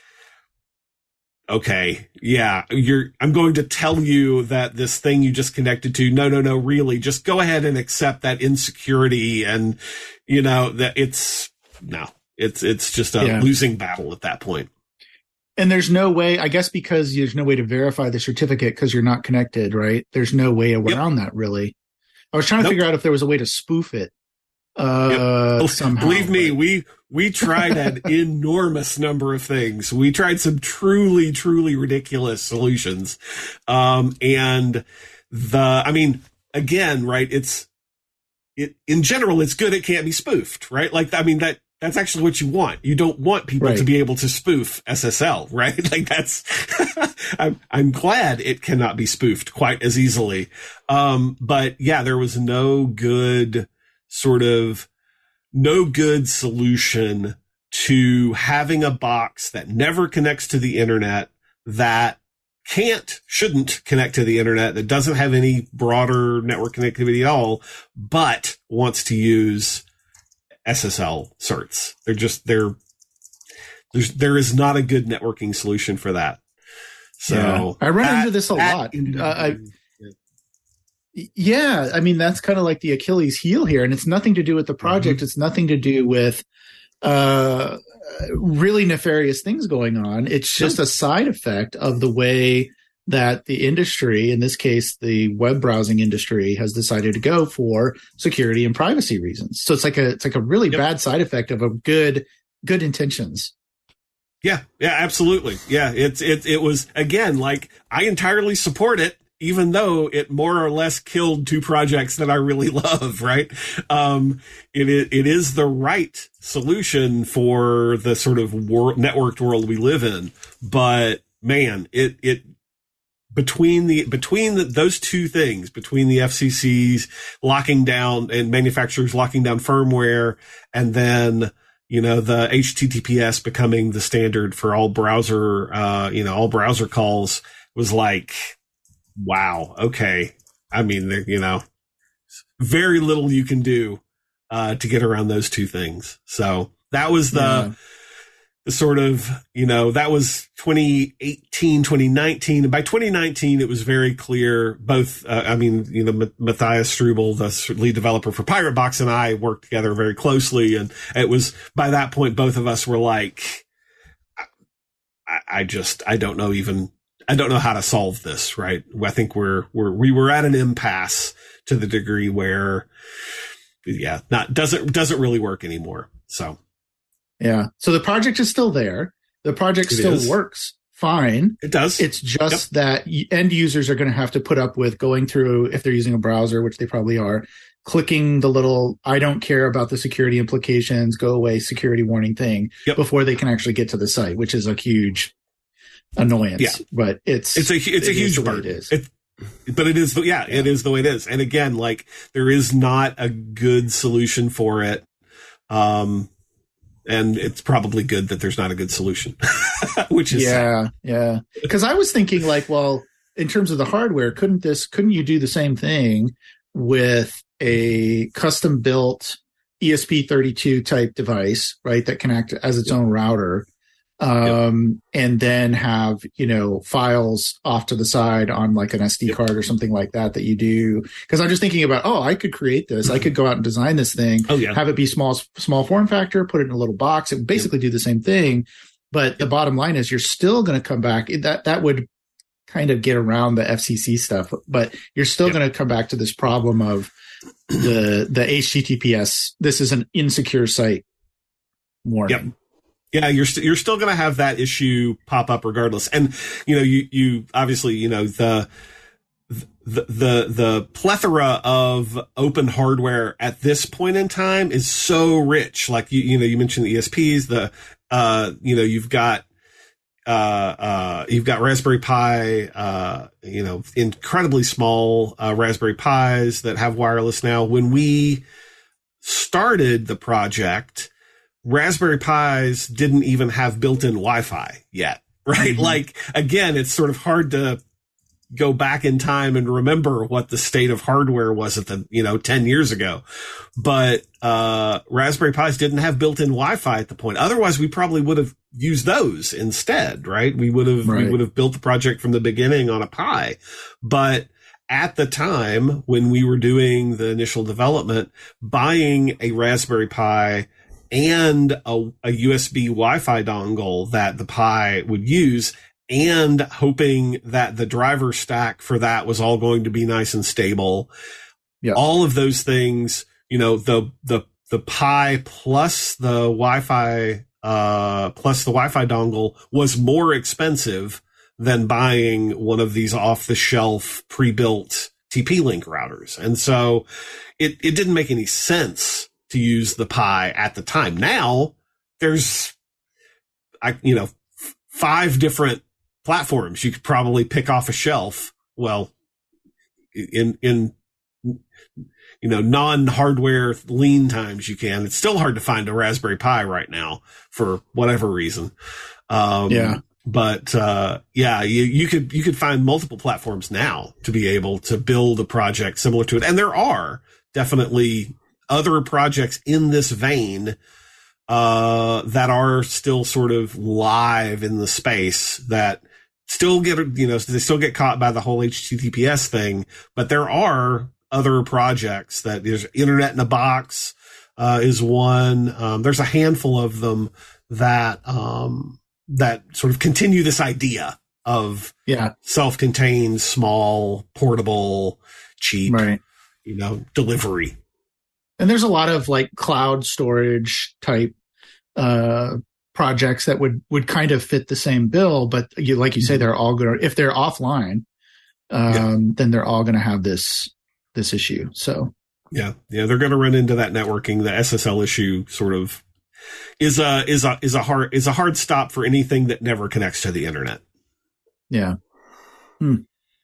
okay, yeah, you're, I'm going to tell you that this thing you just connected to, no, no, no, really, just go ahead and accept that insecurity. And, you know, that it's, no, it's, it's just a yeah. losing battle at that point. And there's no way, I guess, because there's no way to verify the certificate because you're not connected, right? There's no way around yep. that, really. I was trying to nope. figure out if there was a way to spoof it. Uh, yep. somehow. Believe me, we, we tried an enormous number of things. We tried some truly, truly ridiculous solutions. Um, and the, I mean, again, right, it's, it, in general, it's good. It can't be spoofed, right? Like, I mean, that, that's actually what you want. You don't want people right. to be able to spoof S S L, right? Like, that's, I'm, I'm glad it cannot be spoofed quite as easily. Um, but yeah, there was no good sort of, no good solution to having a box that never connects to the internet, that can't, shouldn't connect to the internet, that doesn't have any broader network connectivity at all, but wants to use S S L certs. They're just, they're, there's, there is not a good networking solution for that. So yeah. I run that, into this a lot. Uh, I, yeah. I mean, that's kind of like the Achilles heel here, and it's nothing to do with the project. Mm-hmm. It's nothing to do with, uh, really nefarious things going on. It's just a side effect of the way that the industry, in this case, the web browsing industry, has decided to go for security and privacy reasons. So it's like a, it's like a really yep. bad side effect of a good, good intentions. Yeah. Yeah, absolutely. Yeah. It's, it, it was, again, like, I entirely support it, even though it more or less killed two projects that I really love. Right. Um, it, it is the right solution for the sort of world, networked world we live in. But man, it, it, Between the between the, those two things, between the F C C's locking down and manufacturers locking down firmware, and then, you know, the H T T P S becoming the standard for all browser, uh, you know, all browser calls, was like, wow, okay. I mean, you know, very little you can do uh, to get around those two things. So that was the. Yeah. The sort of, you know, that was twenty eighteen, twenty nineteen. And by twenty nineteen, it was very clear, both, uh, I mean, you know, M- Matthias Strubel, the lead developer for Pirate Box, and I worked together very closely. And it was, by that point, both of us were like, I, I just, I don't know even, I don't know how to solve this, right? I think we're, we're, we were at an impasse to the degree where, yeah, not, doesn't, doesn't really work anymore. So. Yeah. So the project is still there. The project it still is. works fine. It does. It's just yep. that end users are going to have to put up with going through, if they're using a browser, which they probably are, clicking the little, I don't care about the security implications, go away security warning thing yep. before they can actually get to the site, which is a huge annoyance. Yeah. But it's, it's a, it's a huge burden. It is. It, but it is, yeah, yeah, it is the way it is. And again, like, there is not a good solution for it. Um, And it's probably good that there's not a good solution, which is yeah, sad. yeah. Because I was thinking, like, well, in terms of the hardware, couldn't this? Couldn't you do the same thing with a custom built E S P thirty-two type device, right? That can act as its own router, um, yep. and then have, you know, files off to the side on like an S D yep. card or something like that that you do. Because I'm just thinking about, oh, I could create this. Mm-hmm. I could go out and design this thing, oh, yeah. have it be small, small form factor, put it in a little box. It would basically yep. do the same thing. But yep. the bottom line is you're still going to come back. That that would kind of get around the F C C stuff, but you're still yep. going to come back to this problem of the the H T T P S. This is an insecure site warning. Yep. Yeah, you're st- you're still going to have that issue pop up regardless. And, you know, you, you obviously, you know, the, the, the, the plethora of open hardware at this point in time is so rich. Like, you, you know, you mentioned the E S Ps, the, uh, you know, you've got uh, uh, you've got Raspberry Pi, uh, you know, incredibly small, uh, Raspberry Pis that have wireless now. When we started the project, Raspberry Pis didn't even have built-in Wi-Fi yet, right? Mm-hmm. Like, again, it's sort of hard to go back in time and remember what the state of hardware was at the, you know, ten years ago. But, uh, Raspberry Pis didn't have built-in Wi-Fi at the point. Otherwise, we probably would have used those instead, right? We would have, right. we would have built the project from the beginning on a Pi. But at the time when we were doing the initial development, buying a Raspberry Pi and a, a U S B Wi-Fi dongle that the Pi would use, and hoping that the driver stack for that was all going to be nice and stable. Yeah. All of those things, you know, the, the, the Pi plus the Wi-Fi, uh, plus the Wi-Fi dongle was more expensive than buying one of these off the shelf pre-built T P-Link routers. And so it, it didn't make any sense to use the Pi at the time. Now there's, I, you know, f- five different platforms you could probably pick off a shelf. Well, in, in, you know, non-hardware lean times you can. It's still hard to find a Raspberry Pi right now for whatever reason. Um, yeah. But, uh, yeah, you, you could, you could find multiple platforms now to be able to build a project similar to it. And there are definitely other projects in this vein uh, that are still sort of live in the space that still get, you know, they still get caught by the whole H T T P S thing, but there are other projects that there's Internet in a Box, uh, is one. Um, there's a handful of them that, um, that sort of continue this idea of yeah. self-contained, small, portable, cheap, right. you know, delivery. And there's a lot of like cloud storage type, uh, projects that would, would kind of fit the same bill, but you, like you say, they're all going to, if they're offline, um, yeah. then they're all going to have this, this issue. So yeah, yeah, they're going to run into that networking, the S S L issue sort of is a, is a, is a hard, is a hard stop for anything that never connects to the internet. Yeah. Hmm.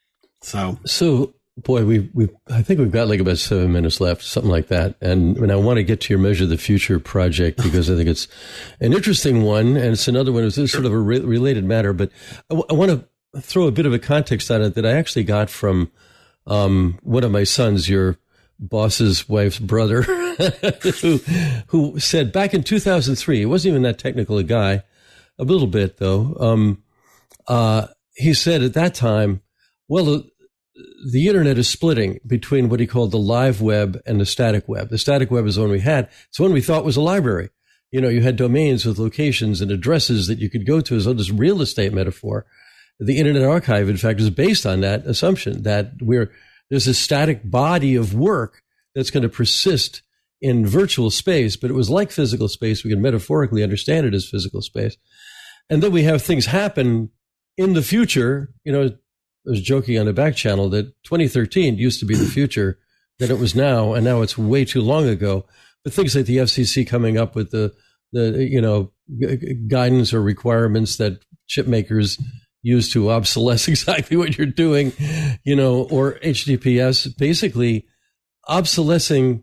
So, so boy, we we I think we've got like about seven minutes left, something like that. And, and I want to get to your Measure the Future project because I think it's an interesting one, and it's another one. It's sort of a re- related matter, but I, w- I want to throw a bit of a context on it that I actually got from um, one of my sons, your boss's wife's brother, who who said back in two thousand three, he wasn't even that technical a guy, a little bit though. Um, uh, he said at that time, well, the, the internet is splitting between what he called the live web and the static web. The static web is the one we had. It's the one we thought was a library. You know, you had domains with locations and addresses that you could go to as this real estate metaphor. The Internet Archive, in fact, is based on that assumption that we're, there's a static body of work that's going to persist in virtual space, but it was like physical space. We can metaphorically understand it as physical space. And then we have things happen in the future. You know, I was joking on the back channel that twenty thirteen used to be the future, that it was now, and now it's way too long ago. But things like the F C C coming up with the, the you know, g- guidance or requirements that chip makers use to obsolesce exactly what you're doing, you know, or H T T P S, basically obsolescing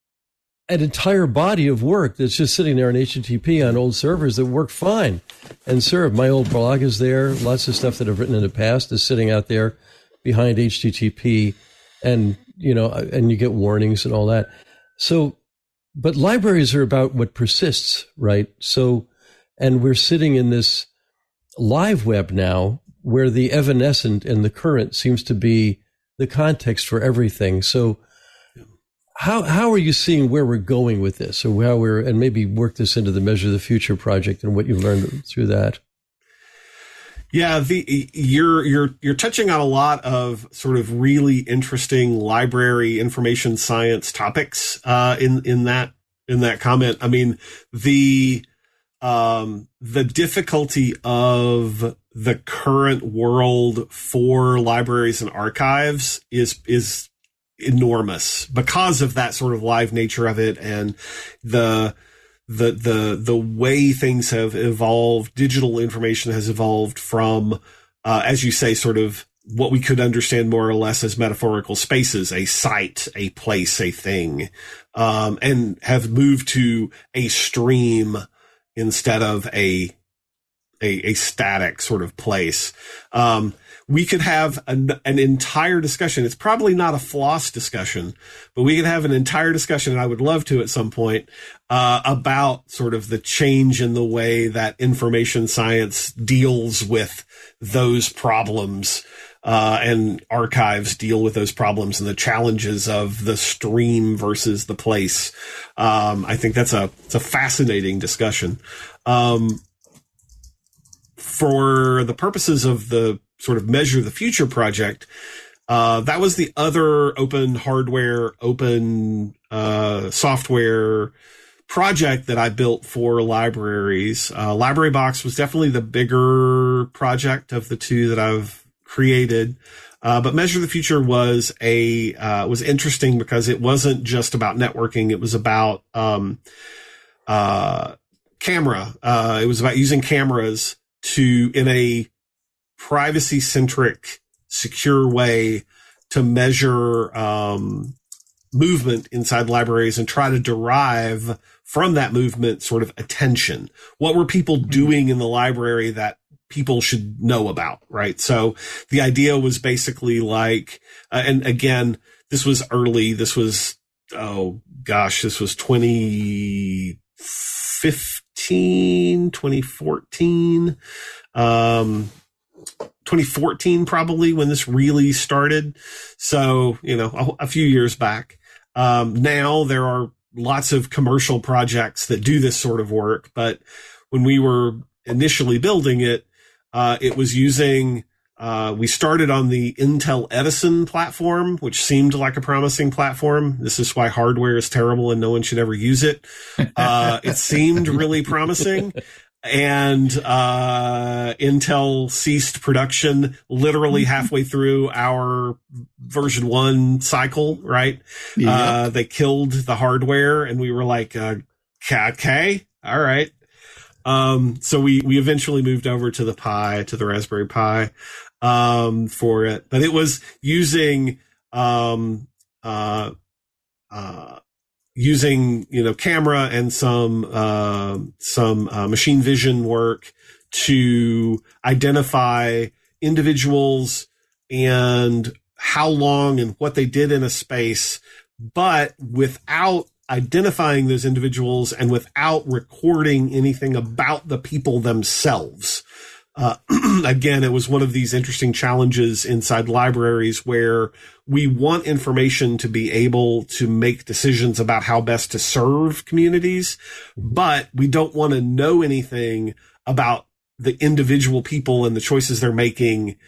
an entire body of work that's just sitting there in H T T P on old servers that work fine and serve. My old blog is there. Lots of stuff that I've written in the past is sitting out there behind H T T P, and, you know, and you get warnings and all that. So, but libraries are about what persists, right? So, and we're sitting in this live web now where the evanescent and the current seems to be the context for everything. So, How how are you seeing where we're going with this, or how we're, and maybe work this into the Measure the Future project and what you've learned through that? Yeah, the you're you're you're touching on a lot of sort of really interesting library information science topics uh, in in that in that comment. I mean, the um, the difficulty of the current world for libraries and archives is is. enormous because of that sort of live nature of it, and the the, the, the way things have evolved, digital information has evolved from, uh, as you say, sort of what we could understand more or less as metaphorical spaces, a site, a place, a thing, um, and have moved to a stream instead of a, a, a static sort of place. Um, we could have an, an entire discussion. It's probably not a floss discussion, but we could have an entire discussion, and I would love to at some point, uh, about sort of the change in the way that information science deals with those problems, uh, and archives deal with those problems and the challenges of the stream versus the place. Um, I think that's a, it's a fascinating discussion. Um, for the purposes of the sort of Measure the Future project, uh, that was the other open hardware, open, uh, software project that I built for libraries. Uh, Library Box was definitely the bigger project of the two that I've created. Uh, but Measure the Future was a, uh, was interesting because it wasn't just about networking. It was about, um, uh, camera. Uh, it was about using cameras to, in a privacy centric, secure way to measure, um, movement inside libraries and try to derive from that movement sort of attention. What were people doing in the library that people should know about, right? So the idea was basically like, uh, and again, this was early. This was, oh gosh, this was twenty fifteen, twenty fourteen, um, twenty fourteen probably when this really started. So, you know, a, a few years back. Um, now there are lots of commercial projects that do this sort of work, but when we were initially building it, uh, it was using, uh, we started on the Intel Edison platform, which seemed like a promising platform. This is why hardware is terrible and no one should ever use it. Uh, it seemed really promising. And, uh, Intel ceased production literally halfway through our version one cycle, right? Yep. Uh, they killed the hardware and we were like, uh, okay, all right. Um, so we, we eventually moved over to the Pi, to the Raspberry Pi, um, for it, but it was using, um, uh, uh, using, you know, camera and some, uh, some, uh, machine vision work to identify individuals and how long and what they did in a space, but without identifying those individuals and without recording anything about the people themselves. Uh, again, it was one of these interesting challenges inside libraries where we want information to be able to make decisions about how best to serve communities, but we don't want to know anything about the individual people and the choices they're making,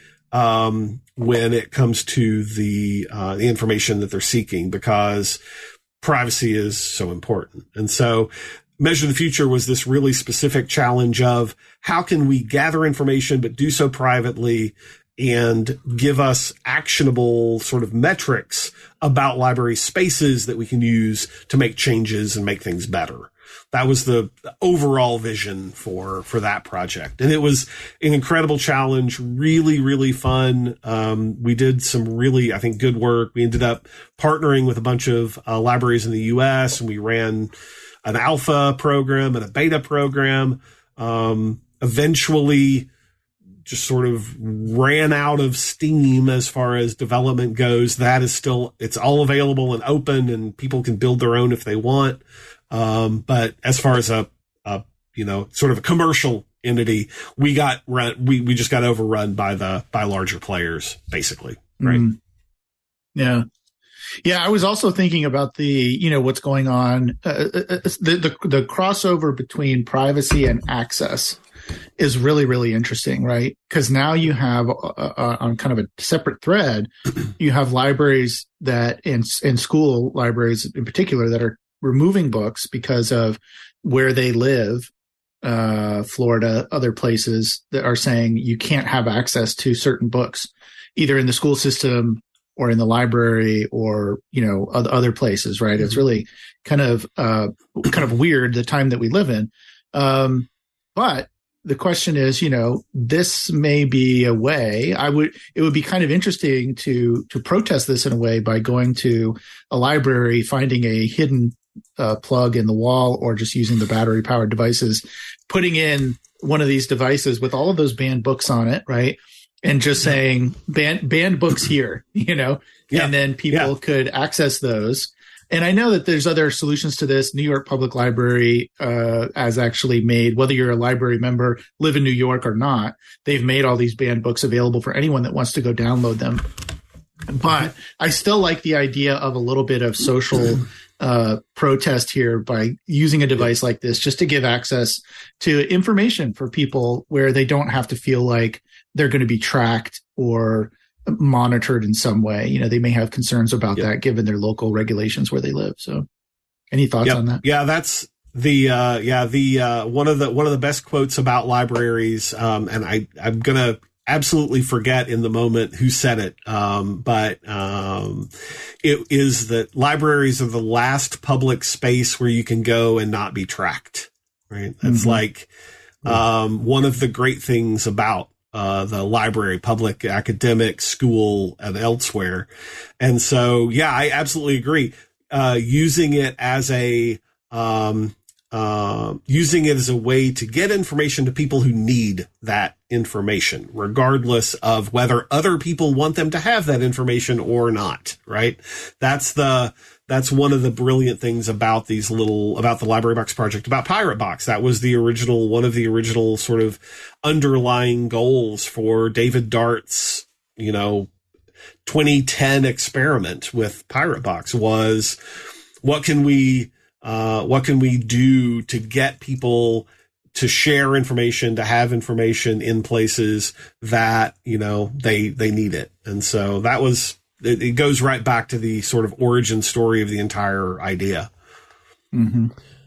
um, when it comes to the, uh, the information that they're seeking, because privacy is so important. And so Measure the Future was this really specific challenge of how can we gather information, but do so privately and give us actionable sort of metrics about library spaces that we can use to make changes and make things better. That was the overall vision for, for that project. And it was an incredible challenge, really, really fun. Um, we did some really, I think, good work. We ended up partnering with a bunch of uh, libraries in the U S and we ran an alpha program and a beta program. Um, eventually just sort of ran out of steam as far as development goes. That is still, it's all available and open and people can build their own if they want. Um, but as far as a, a, you know, sort of a commercial entity, we got run, we, we just got overrun by the, by larger players, basically. Right. Mm. Yeah. Yeah. I was also thinking about the, you know, what's going on, uh, the, the, the crossover between privacy and access is really, really interesting, right? Because now you have uh, uh, on kind of a separate thread, you have libraries that in, in school libraries in particular that are removing books because of where they live, uh, Florida, other places that are saying you can't have access to certain books, either in the school system or in the library or, you know, other places, right? Mm-hmm. It's really kind of, uh, kind of weird the time that we live in. Um, but the question is, you know, this may be a way. I would, it would be kind of interesting to, to protest this in a way by going to a library, finding a hidden uh, plug in the wall, or just using the battery powered devices, putting in one of these devices with all of those banned books on it, right? And just saying banned, banned books here, you know, yeah. and then people yeah. could access those. And I know that there's other solutions to this. New York Public Library uh, has actually made, whether you're a library member, live in New York or not, they've made all these banned books available for anyone that wants to go download them. But I still like the idea of a little bit of social uh, protest here by using a device like this, just to give access to information for people where they don't have to feel like they're going to be tracked or monitored in some way. You know, they may have concerns about yep. that given their local regulations where they live. So any thoughts yep. on that? Yeah, that's the, uh, yeah, the, uh, one of the, one of the best quotes about libraries. Um, and I, I'm going to absolutely forget in the moment who said it. Um, but, um, it is that libraries are the last public space where you can go and not be tracked. Right. That's mm-hmm. like, um, one of the great things about uh, the library, public, academic, school, and elsewhere. And so, yeah, I absolutely agree. Uh, using it as a, um, uh, using it as a way to get information to people who need that information, regardless of whether other people want them to have that information or not, right? That's the, That's one of the brilliant things about these little, about the Library Box project, about Pirate Box. That was the original, one of the original sort of underlying goals for David Dart's, you know, twenty ten experiment with Pirate Box was, what can we, uh, what can we do to get people to share information, to have information in places that, you know, they, they need it. And so that was, It, it goes right back to the sort of origin story of the entire idea. Mm-hmm.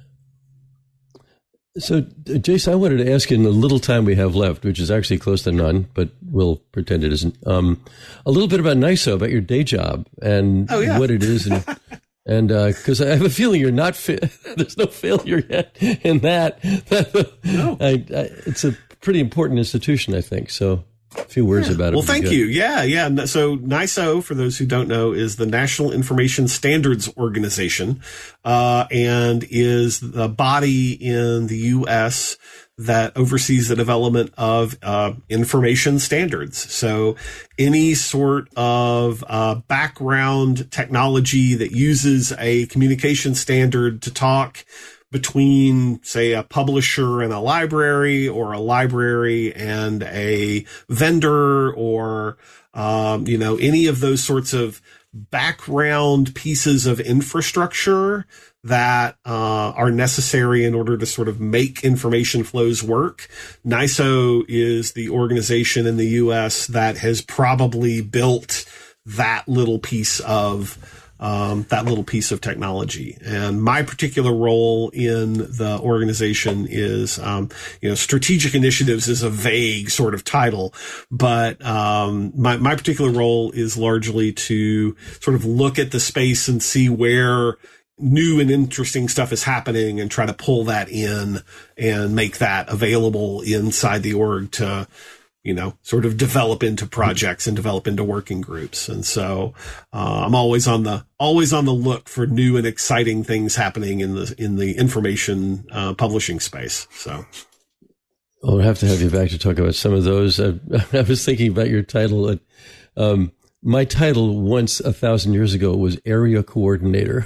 So, Jason, I wanted to ask you in the little time we have left, which is actually close to none, but we'll pretend it isn't, um, a little bit about NISO, about your day job and oh, yeah. what it is. And, and because uh, I have a feeling you're not, fa- there's no failure yet in that. No. I, I, it's a pretty important institution, I think. So, a few words yeah. about it. Well, thank you. Yeah, yeah. So NISO, for those who don't know, is the National Information Standards Organization, uh, and is the body in the U S that oversees the development of uh, information standards. So any sort of uh, background technology that uses a communication standard to talk between, say, a publisher and a library, or a library and a vendor, or, um, you know, any of those sorts of background pieces of infrastructure that uh, are necessary in order to sort of make information flows work. NISO is the organization in the U S that has probably built that little piece of Um, that little piece of technology. And my particular role in the organization is, um, you know, strategic initiatives is a vague sort of title, but, um, my, my particular role is largely to sort of look at the space and see where new and interesting stuff is happening and try to pull that in and make that available inside the org to, you know, sort of develop into projects and develop into working groups. And so, uh, I'm always on the, always on the look for new and exciting things happening in the, in the information, uh, publishing space. So. I'll have to have you back to talk about some of those. I, I was thinking about your title. Um, my title once a thousand years ago was area coordinator.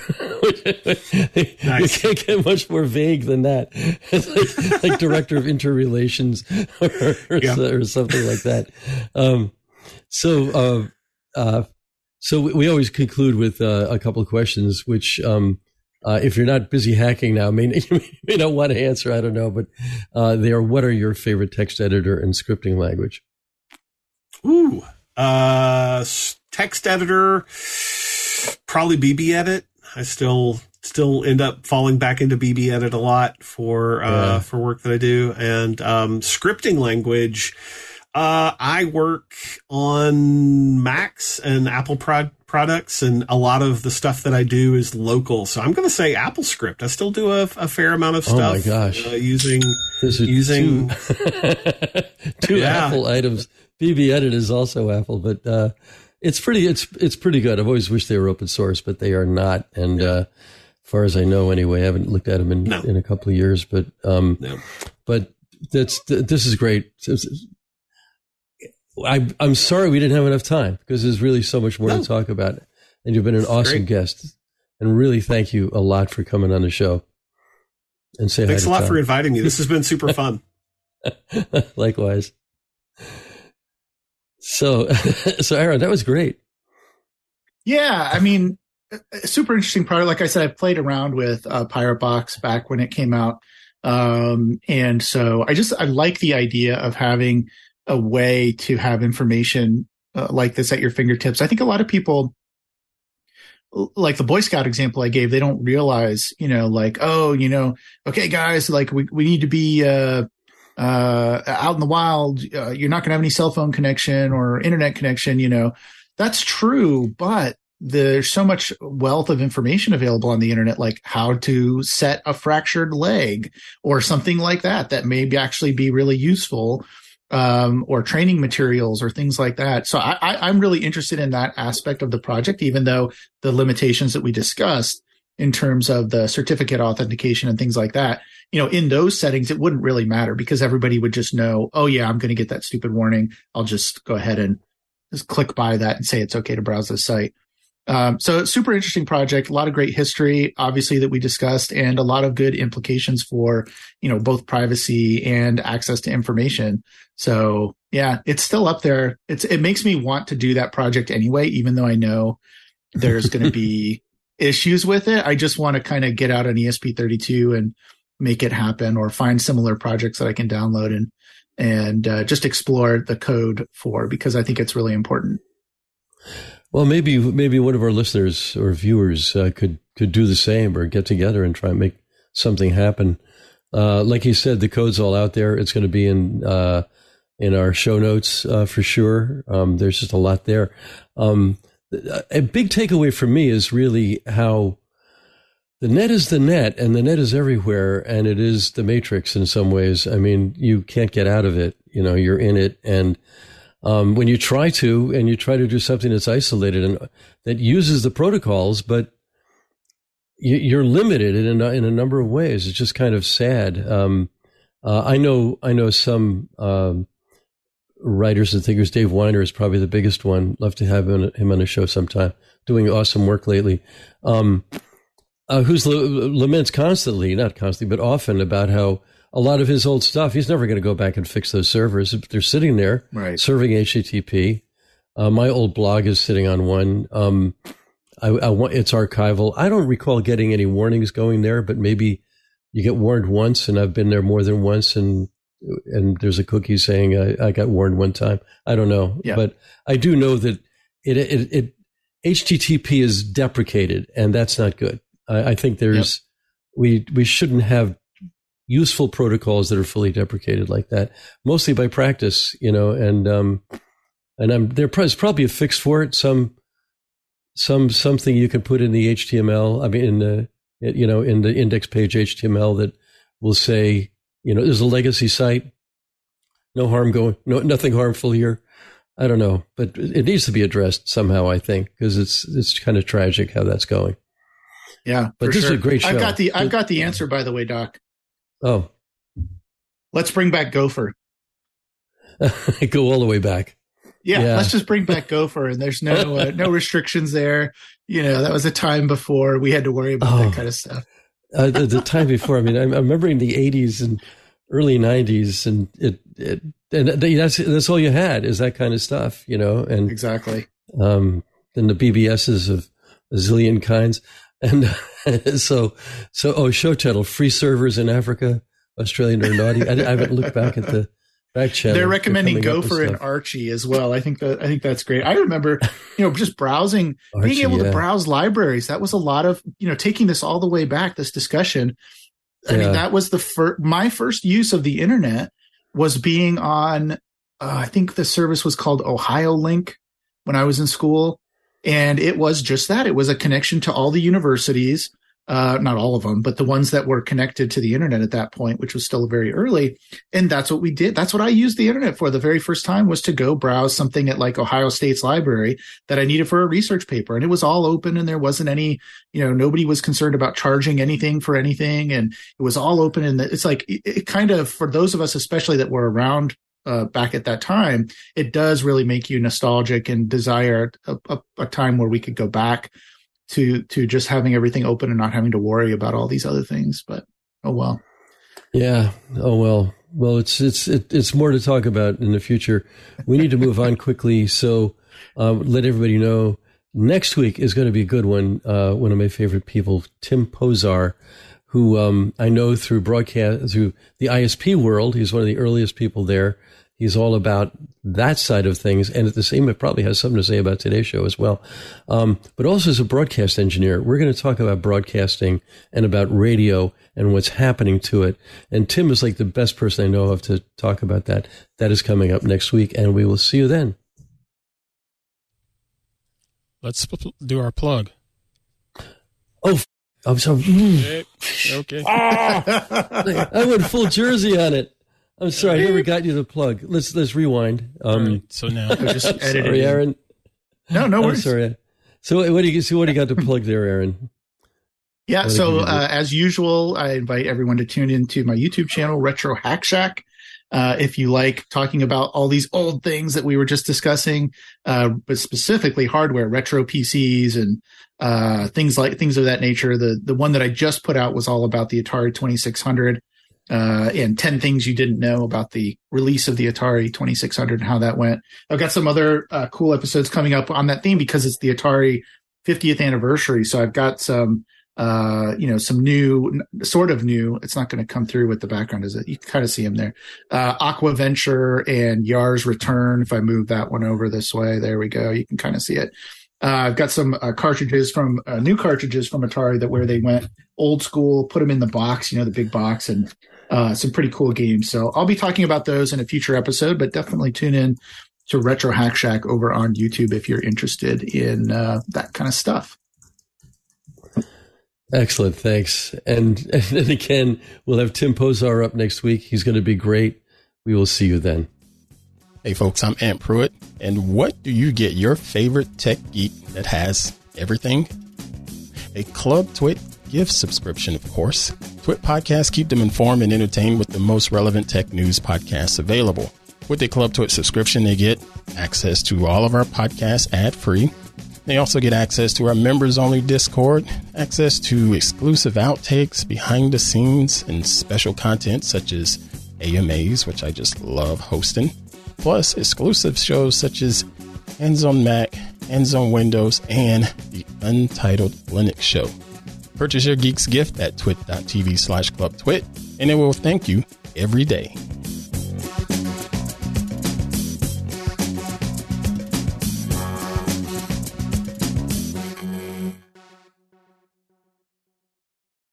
Nice. You can't get much more vague than that. It's like, like director of interrelations or, or, yeah. or something like that. Um, so, uh, uh, so we always conclude with uh, a couple of questions, which, um, uh, if you're not busy hacking now, may, you may not want to answer. I don't know, but uh, they are: what are your favorite text editor and scripting language? Ooh. Uh, text editor, probably B B Edit. I still, still end up falling back into B B Edit a lot for, uh, yeah. for work that I do. And, um, scripting language, Uh, I work on Macs and Apple prod- products, and a lot of the stuff that I do is local. So I'm going to say AppleScript. I still do a, a fair amount of stuff. Oh my gosh! Uh, using This is using two, two Yeah. Apple items. B B Edit is also Apple, but uh, it's pretty. It's it's pretty good. I've always wished they were open source, but they are not. And uh, as far as I know, anyway, I haven't looked at them in, No. in a couple of years. But um, No. but that's this is great. I, I'm sorry we didn't have enough time because there's really so much more No. to talk about. And you've been an awesome great. guest. And really thank you a lot for coming on the show. And say Thanks hi a to lot Tom. for inviting me. This has been super fun. Likewise. So, so Aaron, that was great. Yeah, I mean, a super interesting product. Like I said, I played around with uh, Pirate Box back when it came out. Um, and so I just, I like the idea of having a way to have information uh, like this at your fingertips. I think a lot of people, like the Boy Scout example I gave, they don't realize, you know, like, oh, you know, okay, guys, like we, we need to be, uh, uh, out in the wild. Uh, you're not going to have any cell phone connection or internet connection, you know, that's true. But there's so much wealth of information available on the internet, like how to set a fractured leg or something like that, that may be actually be really useful, um, or training materials or things like that. So I, I, I'm really interested in that aspect of the project, even though the limitations that we discussed in terms of the certificate authentication and things like that, you know, in those settings, it wouldn't really matter because everybody would just know, oh yeah, I'm going to get that stupid warning. I'll just go ahead and just click by that and say it's okay to browse this site. Um, so super interesting project, a lot of great history, obviously, that we discussed, and a lot of good implications for, you know, both privacy and access to information. So yeah, it's still up there. It's, it makes me want to do that project anyway, even though I know there's going to be issues with it. I just want to kind of get out on E S P thirty-two and make it happen, or find similar projects that I can download and, and, uh, just explore the code for, because I think it's really important. Well, maybe maybe one of our listeners or viewers uh, could could do the same, or get together and try and make something happen. Uh, like you said, the code's all out there. It's going to be in uh, in our show notes uh, for sure. Um, there's just a lot there. Um, a big takeaway for me is really how the net is the net, and the net is everywhere, and it is the matrix in some ways. I mean, you can't get out of it. You know, you're in it, and Um, when you try to, and you try to do something that's isolated and that uses the protocols, but you, you're limited in a, in a number of ways. It's just kind of sad. Um, uh, I know, I know some um, writers and thinkers. Dave Weiner is probably the biggest one. Love to have him, him on the show sometime. Doing awesome work lately. Um, uh, who's laments constantly, not constantly, but often about how a lot of his old stuff, he's never going to go back and fix those servers. They're sitting there, right, serving H T T P. Uh, my old blog is sitting on one. Um, I, I want, it's archival. I don't recall getting any warnings going there, but maybe you get warned once, and I've been there more than once, and and there's a cookie saying I, I got warned one time. I don't know, yeah. But I do know that it, it, it H T T P is deprecated, and that's not good. I, I think there's yep. we we shouldn't have useful protocols that are fully deprecated like that, mostly by practice, you know, and, um, and I'm, there's probably a fix for it. Some, some, something you can put in the H T M L. I mean, in the, you know, in the index page H T M L that will say, you know, there's a legacy site, no harm going, no, nothing harmful here. I don't know, but it needs to be addressed somehow, I think, because it's, it's kind of tragic how that's going. Yeah, but this sure. is a great show. I've got the, I've got the answer, by the way, Doc. Oh, let's bring back Gopher. Go all the way back. Yeah, yeah. Let's just bring back Gopher, and there's no uh, no restrictions there. You know, that was a time before we had to worry about oh, that kind of stuff. uh, the, the time before, I mean, I'm, I'm remembering the eighties and early nineties, and it, it and that's that's all you had is that kind of stuff, you know. And exactly. Um, and the B B Ss of a zillion kinds. And so, so, oh, show title, free servers in Africa, Australian or naughty. I, I haven't looked back at the back channel. They're recommending Gopher and Archie as well. I think that, I think that's great. I remember, you know, just browsing, Archie, being able yeah. to browse libraries. That was a lot of, you know, taking this all the way back, this discussion. I yeah. mean, that was the first, my first use of the internet was being on uh, I think the service was called Ohio Link when I was in school. And it was just that. It was a connection to all the universities, uh, not all of them, but the ones that were connected to the internet at that point, which was still very early. And that's what we did. That's what I used the internet for the very first time, was to go browse something at like Ohio State's library that I needed for a research paper. And it was all open, and there wasn't any, you know, nobody was concerned about charging anything for anything. And it was all open. And it's like, it, it kind of, for those of us, especially that were around Uh, back at that time, it does really make you nostalgic and desire a, a, a time where we could go back to to just having everything open and not having to worry about all these other things. But oh well. Yeah. Oh well. Well, it's it's it, it's more to talk about in the future. We need to move on quickly. So um, let everybody know next week is going to be a good one. Uh, one of my favorite people, Tim Pozar, who um, I know through broadcast, through the I S P world. He's one of the earliest people there. He's all about that side of things. And at the same, it probably has something to say about today's show as well. Um, but also as a broadcast engineer, we're going to talk about broadcasting and about radio and what's happening to it. And Tim is like the best person I know of to talk about that. That is coming up next week, and we will see you then. Let's do our plug. Oh, I'm sorry. Mm. Okay. Ah, I went full Jersey on it. I'm sorry, I never got you the plug. Let's let's rewind. Um, right, so now, just edit sorry, it. Aaron. No, no worries. I'm sorry. So what do you so what do you got to plug there, Aaron? Yeah. What So uh, as usual, I invite everyone to tune into my YouTube channel, Retro Hack Shack. Uh, if you like talking about all these old things that we were just discussing, uh, but specifically hardware, retro P Cs and uh, things like things of that nature. The the one that I just put out was all about the Atari twenty-six hundred. Uh, and ten things you didn't know about the release of the Atari twenty-six hundred and how that went. I've got some other uh, cool episodes coming up on that theme because it's the Atari fiftieth anniversary. So I've got some, uh, you know, some new, sort of new. It's not going to come through with the background, is it? You can kind of see them there. Uh, Aqua Venture and Yar's Return. If I move that one over this way, there we go. You can kind of see it. Uh, I've got some uh, cartridges from uh, new cartridges from Atari that where they went old school, put them in the box, you know, the big box, and uh, some pretty cool games. So I'll be talking about those in a future episode, but definitely tune in to Retro Hack Shack over on YouTube if you're interested in uh, that kind of stuff. Excellent. Thanks. And, and again, we'll have Tim Pozar up next week. He's going to be great. We will see you then. Hey folks, I'm Ant Pruitt, and what do you get your favorite tech geek that has everything? A Club Twit gift subscription, of course. Twit podcasts keep them informed and entertained with the most relevant tech news podcasts available. With a Club Twit subscription, they get access to all of our podcasts ad-free. They also get access to our members-only Discord, access to exclusive outtakes, behind the scenes, and special content such as A M As, which I just love hosting. Plus, exclusive shows such as Hands on Mac, Hands on Windows, and the Untitled Linux Show. Purchase your geek's gift at twit.tv slash club twit, and it will thank you every day.